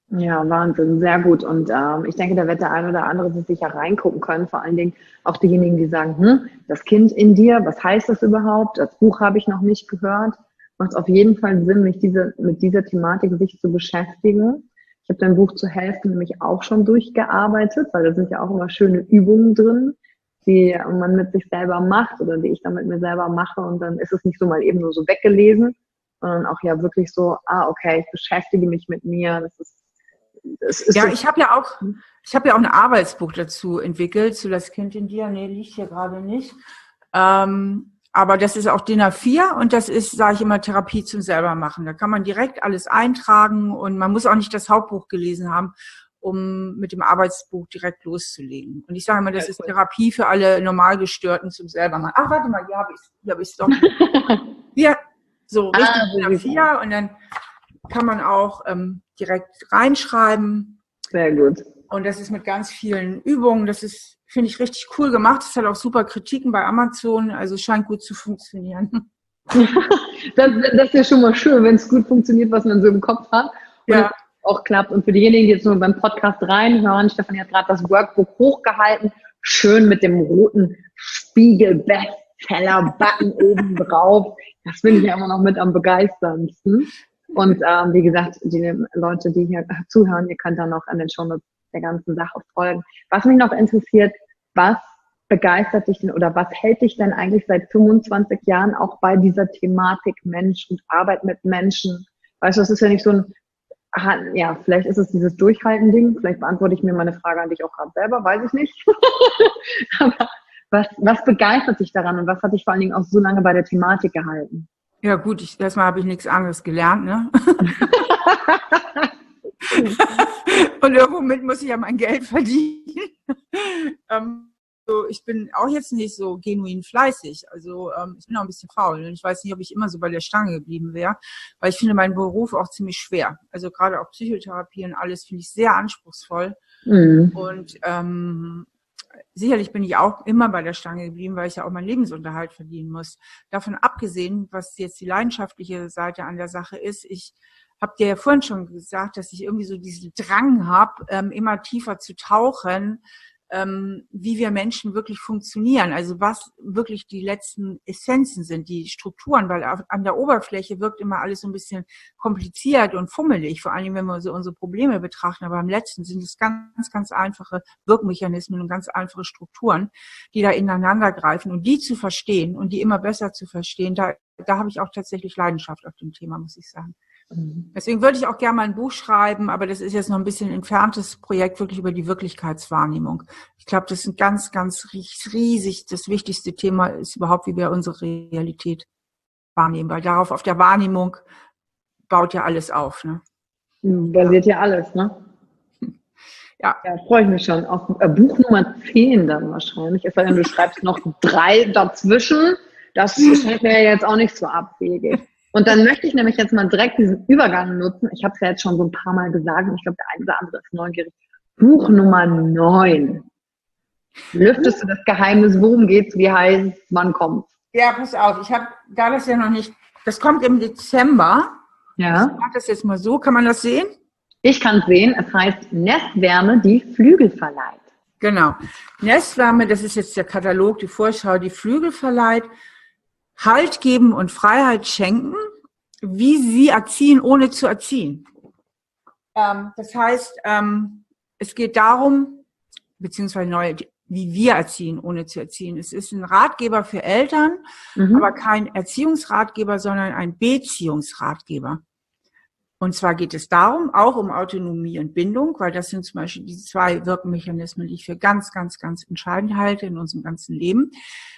Ja, Wahnsinn, sehr gut. Und ich denke, da wird der ein oder andere sich sicher reingucken können. Vor allen Dingen auch diejenigen, die sagen, das Kind in dir, was heißt das überhaupt? Das Buch habe ich noch nicht gehört. Macht auf jeden Fall Sinn, mit dieser Thematik sich zu beschäftigen. Ich habe dein Buch zur Hälfte nämlich auch schon durchgearbeitet, weil da sind ja auch immer schöne Übungen drin, die man mit sich selber macht oder die ich dann mit mir selber mache. Und dann ist es nicht so mal eben nur so weggelesen, sondern auch ja wirklich so, okay, ich beschäftige mich mit mir. Ja, ich habe ja auch ein Arbeitsbuch dazu entwickelt, zu Das Kind in dir. Nee, liegt hier gerade nicht. Aber das ist auch DIN A4 und das ist, sage ich immer, Therapie zum Selbermachen. Da kann man direkt alles eintragen und man muss auch nicht das Hauptbuch gelesen haben, um mit dem Arbeitsbuch direkt loszulegen. Und ich sage immer, das ist Therapie für alle Normalgestörten zum Selbermachen. Ach, warte mal, hier habe ich es doch. Hier, so richtig DIN A4 und dann kann man auch direkt reinschreiben. Sehr gut. Und das ist mit ganz vielen Übungen. Das ist, finde ich, richtig cool gemacht. Es hat auch super Kritiken bei Amazon. Also scheint gut zu funktionieren. Das ist ja schon mal schön, wenn es gut funktioniert, was man so im Kopf hat. Und ja. Auch klappt. Und für diejenigen, die jetzt nur beim Podcast reinhören, Stefanie hat gerade das Workbook hochgehalten. Schön mit dem roten Spiegel-Bestseller-Button oben drauf. Das finde ich ja immer noch mit am begeisterndsten. Und wie gesagt, die Leute, die hier zuhören, ihr könnt dann noch an den Shownotes der ganzen Sache folgen. Was mich noch interessiert, was begeistert dich denn oder was hält dich denn eigentlich seit 25 Jahren auch bei dieser Thematik Mensch und Arbeit mit Menschen? Weißt du, das ist ja nicht so ein, ja, vielleicht ist es dieses Durchhalten-Ding, vielleicht beantworte ich mir meine Frage an dich auch gerade selber, weiß ich nicht. Aber was begeistert dich daran und was hat dich vor allen Dingen auch so lange bei der Thematik gehalten? Ja gut, erstmal habe ich nichts anderes gelernt, ne? Und irgendwo muss ich ja mein Geld verdienen. Ich bin auch jetzt nicht so genuin fleißig. Also ich bin auch ein bisschen faul. Und ich weiß nicht, ob ich immer so bei der Stange geblieben wäre, weil ich finde meinen Beruf auch ziemlich schwer. Also gerade auch Psychotherapie und alles finde ich sehr anspruchsvoll. Mhm. Und sicherlich bin ich auch immer bei der Stange geblieben, weil ich ja auch meinen Lebensunterhalt verdienen muss. Davon abgesehen, was jetzt die leidenschaftliche Seite an der Sache ist, ich habe dir ja vorhin schon gesagt, dass ich irgendwie so diesen Drang habe, immer tiefer zu tauchen, wie wir Menschen wirklich funktionieren, also was wirklich die letzten Essenzen sind, die Strukturen, weil an der Oberfläche wirkt immer alles so ein bisschen kompliziert und fummelig, vor allem wenn wir so unsere Probleme betrachten, aber am letzten sind es ganz, ganz einfache Wirkmechanismen und ganz einfache Strukturen, die da ineinander greifen und die zu verstehen und die immer besser zu verstehen, da habe ich auch tatsächlich Leidenschaft auf dem Thema, muss ich sagen. Deswegen würde ich auch gerne mal ein Buch schreiben, aber das ist jetzt noch ein bisschen ein entferntes Projekt, wirklich über die Wirklichkeitswahrnehmung. Ich glaube, das ist ein ganz, ganz riesig, das wichtigste Thema ist überhaupt, wie wir unsere Realität wahrnehmen, weil darauf, auf der Wahrnehmung baut ja alles auf, ne? Basiert ja alles, ne? Ja, freue ich mich schon. Auf Buch Nummer 10 dann wahrscheinlich. Es sei denn, du schreibst noch 3 dazwischen. Das scheint mir ja jetzt auch nicht so abwegig. Und dann möchte ich nämlich jetzt mal direkt diesen Übergang nutzen. Ich habe es ja jetzt schon so ein paar Mal gesagt und ich glaube, der eine oder andere ist neugierig. Buch Nummer 9. Lüftest du das Geheimnis? Worum geht's? Wie heißt es? Wann kommt? Ja, pass auf. Ich habe da das ja noch nicht. Das kommt im Dezember. Ja. Ich mache das jetzt mal so. Kann man das sehen? Ich kann es sehen. Es heißt Nestwärme, die Flügel verleiht. Genau. Nestwärme, das ist jetzt der Katalog, die Vorschau, die Flügel verleiht. Halt geben und Freiheit schenken, wie sie erziehen, ohne zu erziehen. Das heißt, es geht darum, beziehungsweise wie wir erziehen, ohne zu erziehen. Es ist ein Ratgeber für Eltern, aber kein Erziehungsratgeber, sondern ein Beziehungsratgeber. Und zwar geht es darum, auch um Autonomie und Bindung, weil das sind zum Beispiel die 2 Wirkmechanismen, die ich für ganz, ganz, ganz entscheidend halte in unserem ganzen Leben.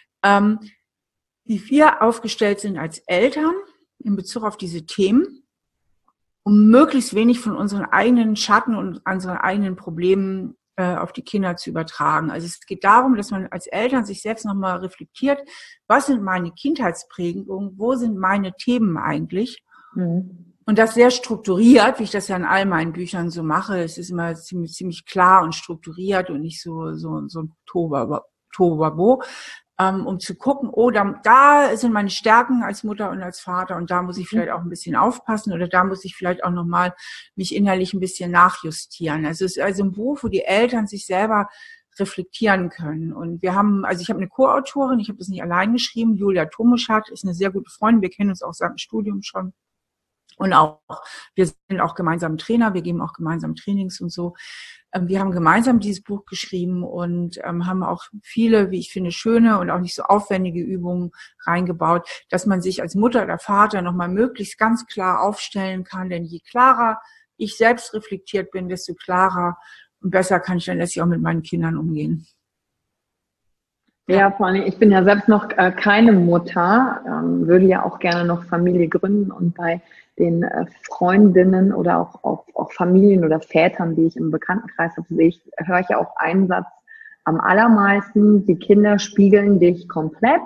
Wie wir aufgestellt sind als Eltern in Bezug auf diese Themen, um möglichst wenig von unseren eigenen Schatten und unseren eigenen Problemen auf die Kinder zu übertragen. Also es geht darum, dass man als Eltern sich selbst nochmal reflektiert, was sind meine Kindheitsprägungen, wo sind meine Themen eigentlich? Und das sehr strukturiert, wie ich das ja in all meinen Büchern so mache. Es ist immer ziemlich klar und strukturiert und nicht so ein Tohuwabohu. um zu gucken, oh, da sind meine Stärken als Mutter und als Vater und da muss ich vielleicht auch ein bisschen aufpassen oder da muss ich vielleicht auch nochmal mich innerlich ein bisschen nachjustieren. Also es ist also ein Buch, wo die Eltern sich selber reflektieren können. Und ich habe eine Co-Autorin, ich habe das nicht allein geschrieben, Julia Tomuschat ist eine sehr gute Freundin, wir kennen uns auch seit dem Studium schon. Und wir sind auch gemeinsam Trainer, wir geben auch gemeinsam Trainings und so. Wir haben gemeinsam dieses Buch geschrieben und haben auch viele, wie ich finde, schöne und auch nicht so aufwendige Übungen reingebaut, dass man sich als Mutter oder Vater nochmal möglichst ganz klar aufstellen kann. Denn je klarer ich selbst reflektiert bin, desto klarer und besser kann ich dann letztlich auch mit meinen Kindern umgehen. Ja, vor allem, ich bin ja selbst noch keine Mutter, würde ja auch gerne noch Familie gründen und bei den Freundinnen oder auch Familien oder Vätern, die ich im Bekanntenkreis habe, höre ich ja auch einen Satz am allermeisten: Die Kinder spiegeln dich komplett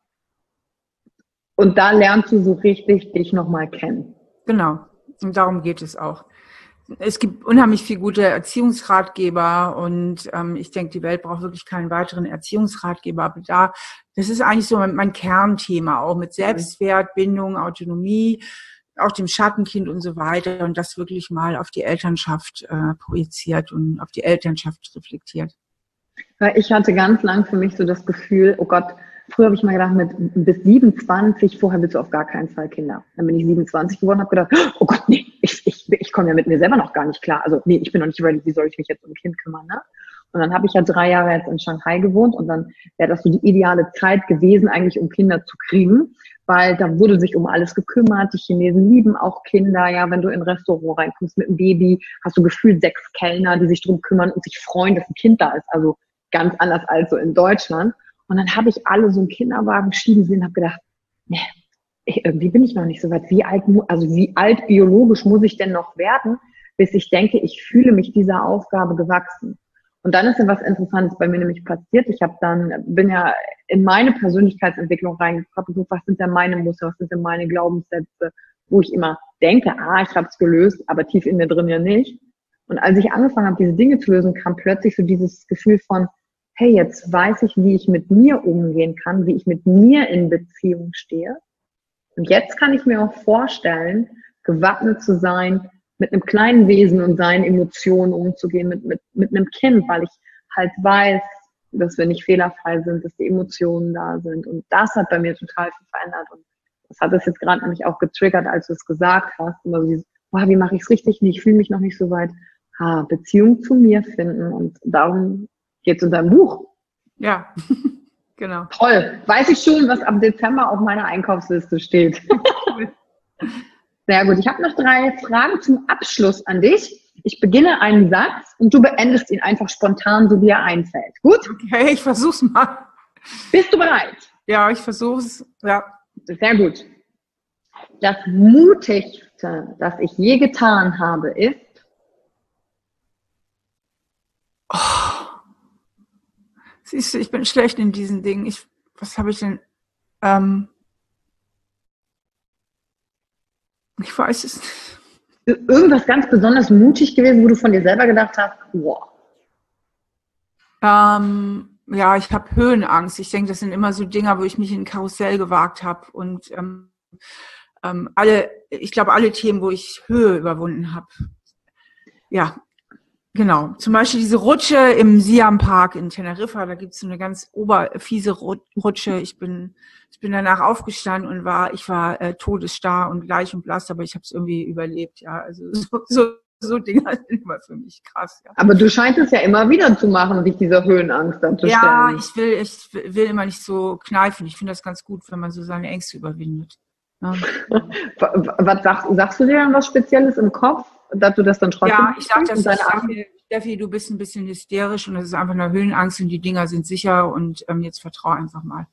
und da lernst du so richtig dich nochmal kennen. Genau, und darum geht es auch. Es gibt unheimlich viele gute Erziehungsratgeber und ich denke, die Welt braucht wirklich keinen weiteren Erziehungsratgeber. Aber das ist eigentlich so mein Kernthema, auch mit Selbstwert, Bindung, Autonomie, auch dem Schattenkind und so weiter und das wirklich mal auf die Elternschaft projiziert und auf die Elternschaft reflektiert. Weil ich hatte ganz lang für mich so das Gefühl, oh Gott, früher habe ich mal gedacht, bis 27, vorher willst du auf gar keinen Fall Kinder. Dann bin ich 27 geworden und habe gedacht, oh Gott, nee, ich komme ja mit mir selber noch gar nicht klar. Also nee, ich bin noch nicht ready, wie soll ich mich jetzt um ein Kind kümmern, ne? Und dann habe ich ja 3 Jahre jetzt in Shanghai gewohnt und dann wäre das so die ideale Zeit gewesen, eigentlich um Kinder zu kriegen, weil da wurde sich um alles gekümmert. Die Chinesen lieben auch Kinder. Ja, wenn du in ein Restaurant reinkommst mit einem Baby, hast du gefühlt 6 Kellner, die sich drum kümmern und sich freuen, dass ein Kind da ist. Also ganz anders als so in Deutschland. Und dann habe ich alle so einen Kinderwagen schieben sehen und habe gedacht, nee, irgendwie bin ich noch nicht so weit. Wie alt biologisch muss ich denn noch werden, bis ich denke, ich fühle mich dieser Aufgabe gewachsen. Und dann ist ja was Interessantes bei mir nämlich passiert. Bin ja in meine Persönlichkeitsentwicklung reingekommen und geguckt, was sind denn meine Muster, was sind denn meine Glaubenssätze, wo ich immer denke, ich habe es gelöst, aber tief in mir drin ja nicht. Und als ich angefangen habe, diese Dinge zu lösen, kam plötzlich so dieses Gefühl von, hey, jetzt weiß ich, wie ich mit mir umgehen kann, wie ich mit mir in Beziehung stehe. Und jetzt kann ich mir auch vorstellen, gewappnet zu sein, mit einem kleinen Wesen und seinen Emotionen umzugehen, mit einem Kind, weil ich halt weiß, dass wir nicht fehlerfrei sind, dass die Emotionen da sind. Und das hat bei mir total viel verändert. Und das hat es jetzt gerade nämlich auch getriggert, als du es gesagt hast. Immer so dieses, wie mache ich es richtig? Ich fühle mich noch nicht so weit. Beziehung zu mir finden. Und darum geht es in deinem Buch. Ja, genau. Toll. Weiß ich schon, was ab Dezember auf meiner Einkaufsliste steht. Sehr gut. Ich habe noch 3 Fragen zum Abschluss an dich. Ich beginne einen Satz und du beendest ihn einfach spontan, so wie er einfällt. Gut? Okay, ich versuch's mal. Bist du bereit? Ja, ich versuch's. Ja. Sehr gut. Das Mutigste, das ich je getan habe, ist? Siehst du, ich bin schlecht in diesen Dingen. Was habe ich denn? Ich weiß es nicht. Irgendwas ganz besonders mutig gewesen, wo du von dir selber gedacht hast, wow. Ja, ich habe Höhenangst. Ich denke, das sind immer so Dinger, wo ich mich in ein Karussell gewagt habe. Und ich glaube, alle Themen, wo ich Höhe überwunden habe. Ja, genau. Zum Beispiel diese Rutsche im Siam Park in Teneriffa. Da gibt es so eine ganz oberfiese Rutsche. Ich bin danach aufgestanden und ich war todesstarr und bleich und blass, aber ich habe es irgendwie überlebt. Ja, also so Dinge sind immer für mich krass. Ja. Aber du scheinst es ja immer wieder zu machen, dich dieser Höhenangst dann zu stellen. Ja, ich will immer nicht so kneifen. Ich finde das ganz gut, wenn man so seine Ängste überwindet. Ja. Was sagst du dir dann was Spezielles im Kopf, dass du das dann trotzdem... Ja, ich sage Steffi, du bist ein bisschen hysterisch und das ist einfach eine Höhenangst und die Dinger sind sicher und jetzt vertraue einfach mal.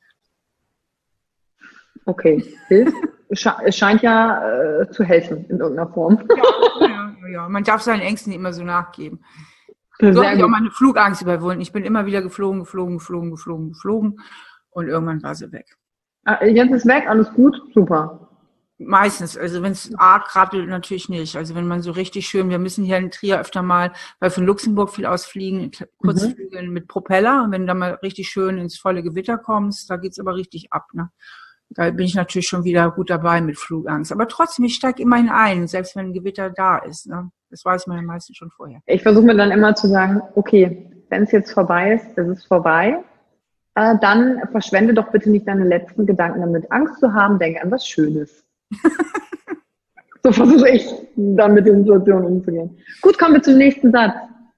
Okay, es scheint ja zu helfen in irgendeiner Form. Ja, man darf seinen Ängsten nicht immer so nachgeben. So habe ich auch meine Flugangst überwunden. Ich bin immer wieder geflogen und irgendwann war sie weg. Jetzt ist weg, alles gut, super. Meistens, also wenn es arg rappelt, natürlich nicht. Also wenn man so richtig schön, wir müssen hier in Trier öfter mal, weil von Luxemburg viel ausfliegen, Kurzflüge mit Propeller. Und wenn du da mal richtig schön ins volle Gewitter kommst, da geht's aber richtig ab. Ne? Da bin ich natürlich schon wieder gut dabei mit Flugangst. Aber trotzdem, ich steige immerhin ein, selbst wenn ein Gewitter da ist. Ne? Das weiß man ja meistens schon vorher. Ich versuche mir dann immer zu sagen, okay, wenn es jetzt vorbei ist, ist es vorbei. Dann verschwende doch bitte nicht deine letzten Gedanken damit, Angst zu haben, denke an was Schönes. So versuche ich dann mit den Situationen umzugehen. Gut, kommen wir zum nächsten Satz.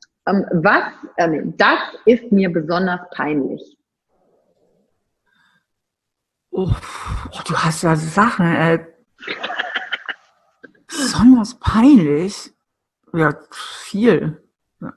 Das ist mir besonders peinlich. Oh, du hast ja Sachen, besonders peinlich. Ja, viel. Ja,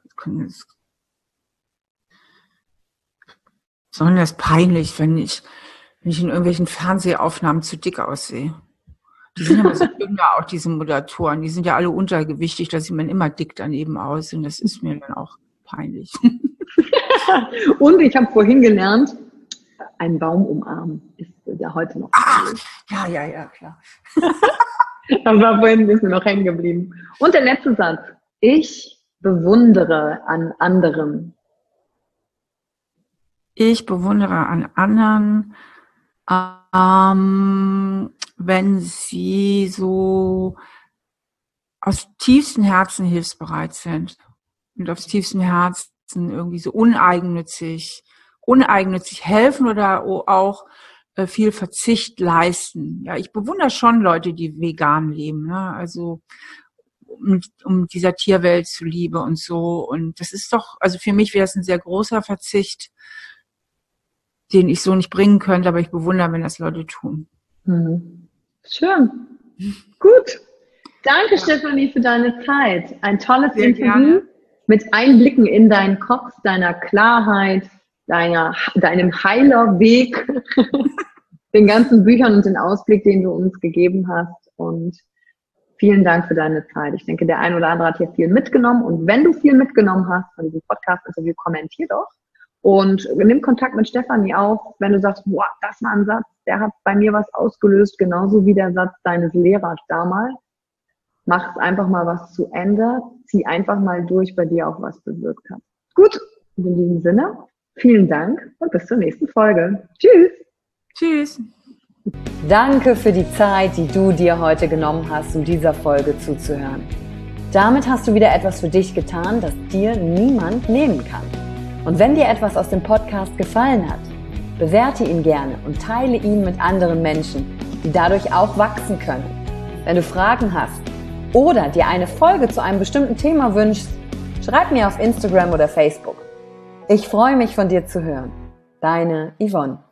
besonders peinlich, wenn ich in irgendwelchen Fernsehaufnahmen zu dick aussehe. Die sind ja so dünn ja auch, diese Moderatoren. Die sind ja alle untergewichtig, da sieht man immer dick daneben aus. Und das ist mir dann auch peinlich. Und ich habe vorhin gelernt, einen Baum umarmen ist ja heute noch. Ach, ja, klar. Das war vorhin, ist mir noch hängen geblieben. Und der letzte Satz. Ich bewundere an anderen. Ich bewundere an anderen, wenn sie so aus tiefstem Herzen hilfsbereit sind und aus tiefstem Herzen irgendwie so uneigennützig helfen oder auch viel Verzicht leisten. Ja, ich bewundere schon Leute, die vegan leben, ne? Also um dieser Tierwelt zuliebe und so. Und das ist doch, also für mich wäre es ein sehr großer Verzicht, den ich so nicht bringen könnte, aber ich bewundere, wenn das Leute tun. Schön. Gut. Danke, Stefanie, für deine Zeit. Ein tolles Sehr Interview gerne. Mit Einblicken in deinen Kopf, deiner Klarheit, deinem Heilerweg, den ganzen Büchern und den Ausblick, den du uns gegeben hast. Und vielen Dank für deine Zeit. Ich denke, der ein oder andere hat hier viel mitgenommen. Und wenn du viel mitgenommen hast von diesem Podcast-Interview, kommentier doch. Und nimm Kontakt mit Stefanie auf, wenn du sagst, boah, das war ein Satz, der hat bei mir was ausgelöst, genauso wie der Satz deines Lehrers damals. Mach einfach mal was zu Ende, zieh einfach mal durch, bei dir auch was bewirkt hat. Gut, in diesem Sinne, vielen Dank und bis zur nächsten Folge. Tschüss. Tschüss. Danke für die Zeit, die du dir heute genommen hast, um dieser Folge zuzuhören. Damit hast du wieder etwas für dich getan, das dir niemand nehmen kann. Und wenn dir etwas aus dem Podcast gefallen hat, bewerte ihn gerne und teile ihn mit anderen Menschen, die dadurch auch wachsen können. Wenn du Fragen hast oder dir eine Folge zu einem bestimmten Thema wünschst, schreib mir auf Instagram oder Facebook. Ich freue mich, von dir zu hören. Deine Yvonne.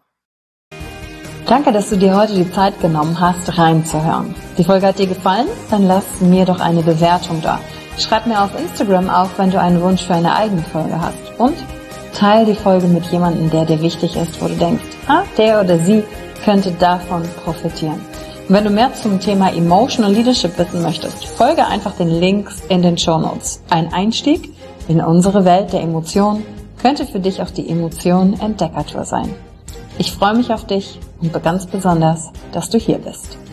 Danke, dass du dir heute die Zeit genommen hast, reinzuhören. Die Folge hat dir gefallen? Dann lass mir doch eine Bewertung da. Schreib mir auf Instagram auch, wenn du einen Wunsch für eine eigene Folge hast. Und teile die Folge mit jemandem, der dir wichtig ist, wo du denkst, der oder sie könnte davon profitieren. Und wenn du mehr zum Thema Emotional Leadership wissen möchtest, folge einfach den Links in den Shownotes. Ein Einstieg in unsere Welt der Emotionen könnte für dich auch die Emotionen-Entdeckertour sein. Ich freue mich auf dich und ganz besonders, dass du hier bist.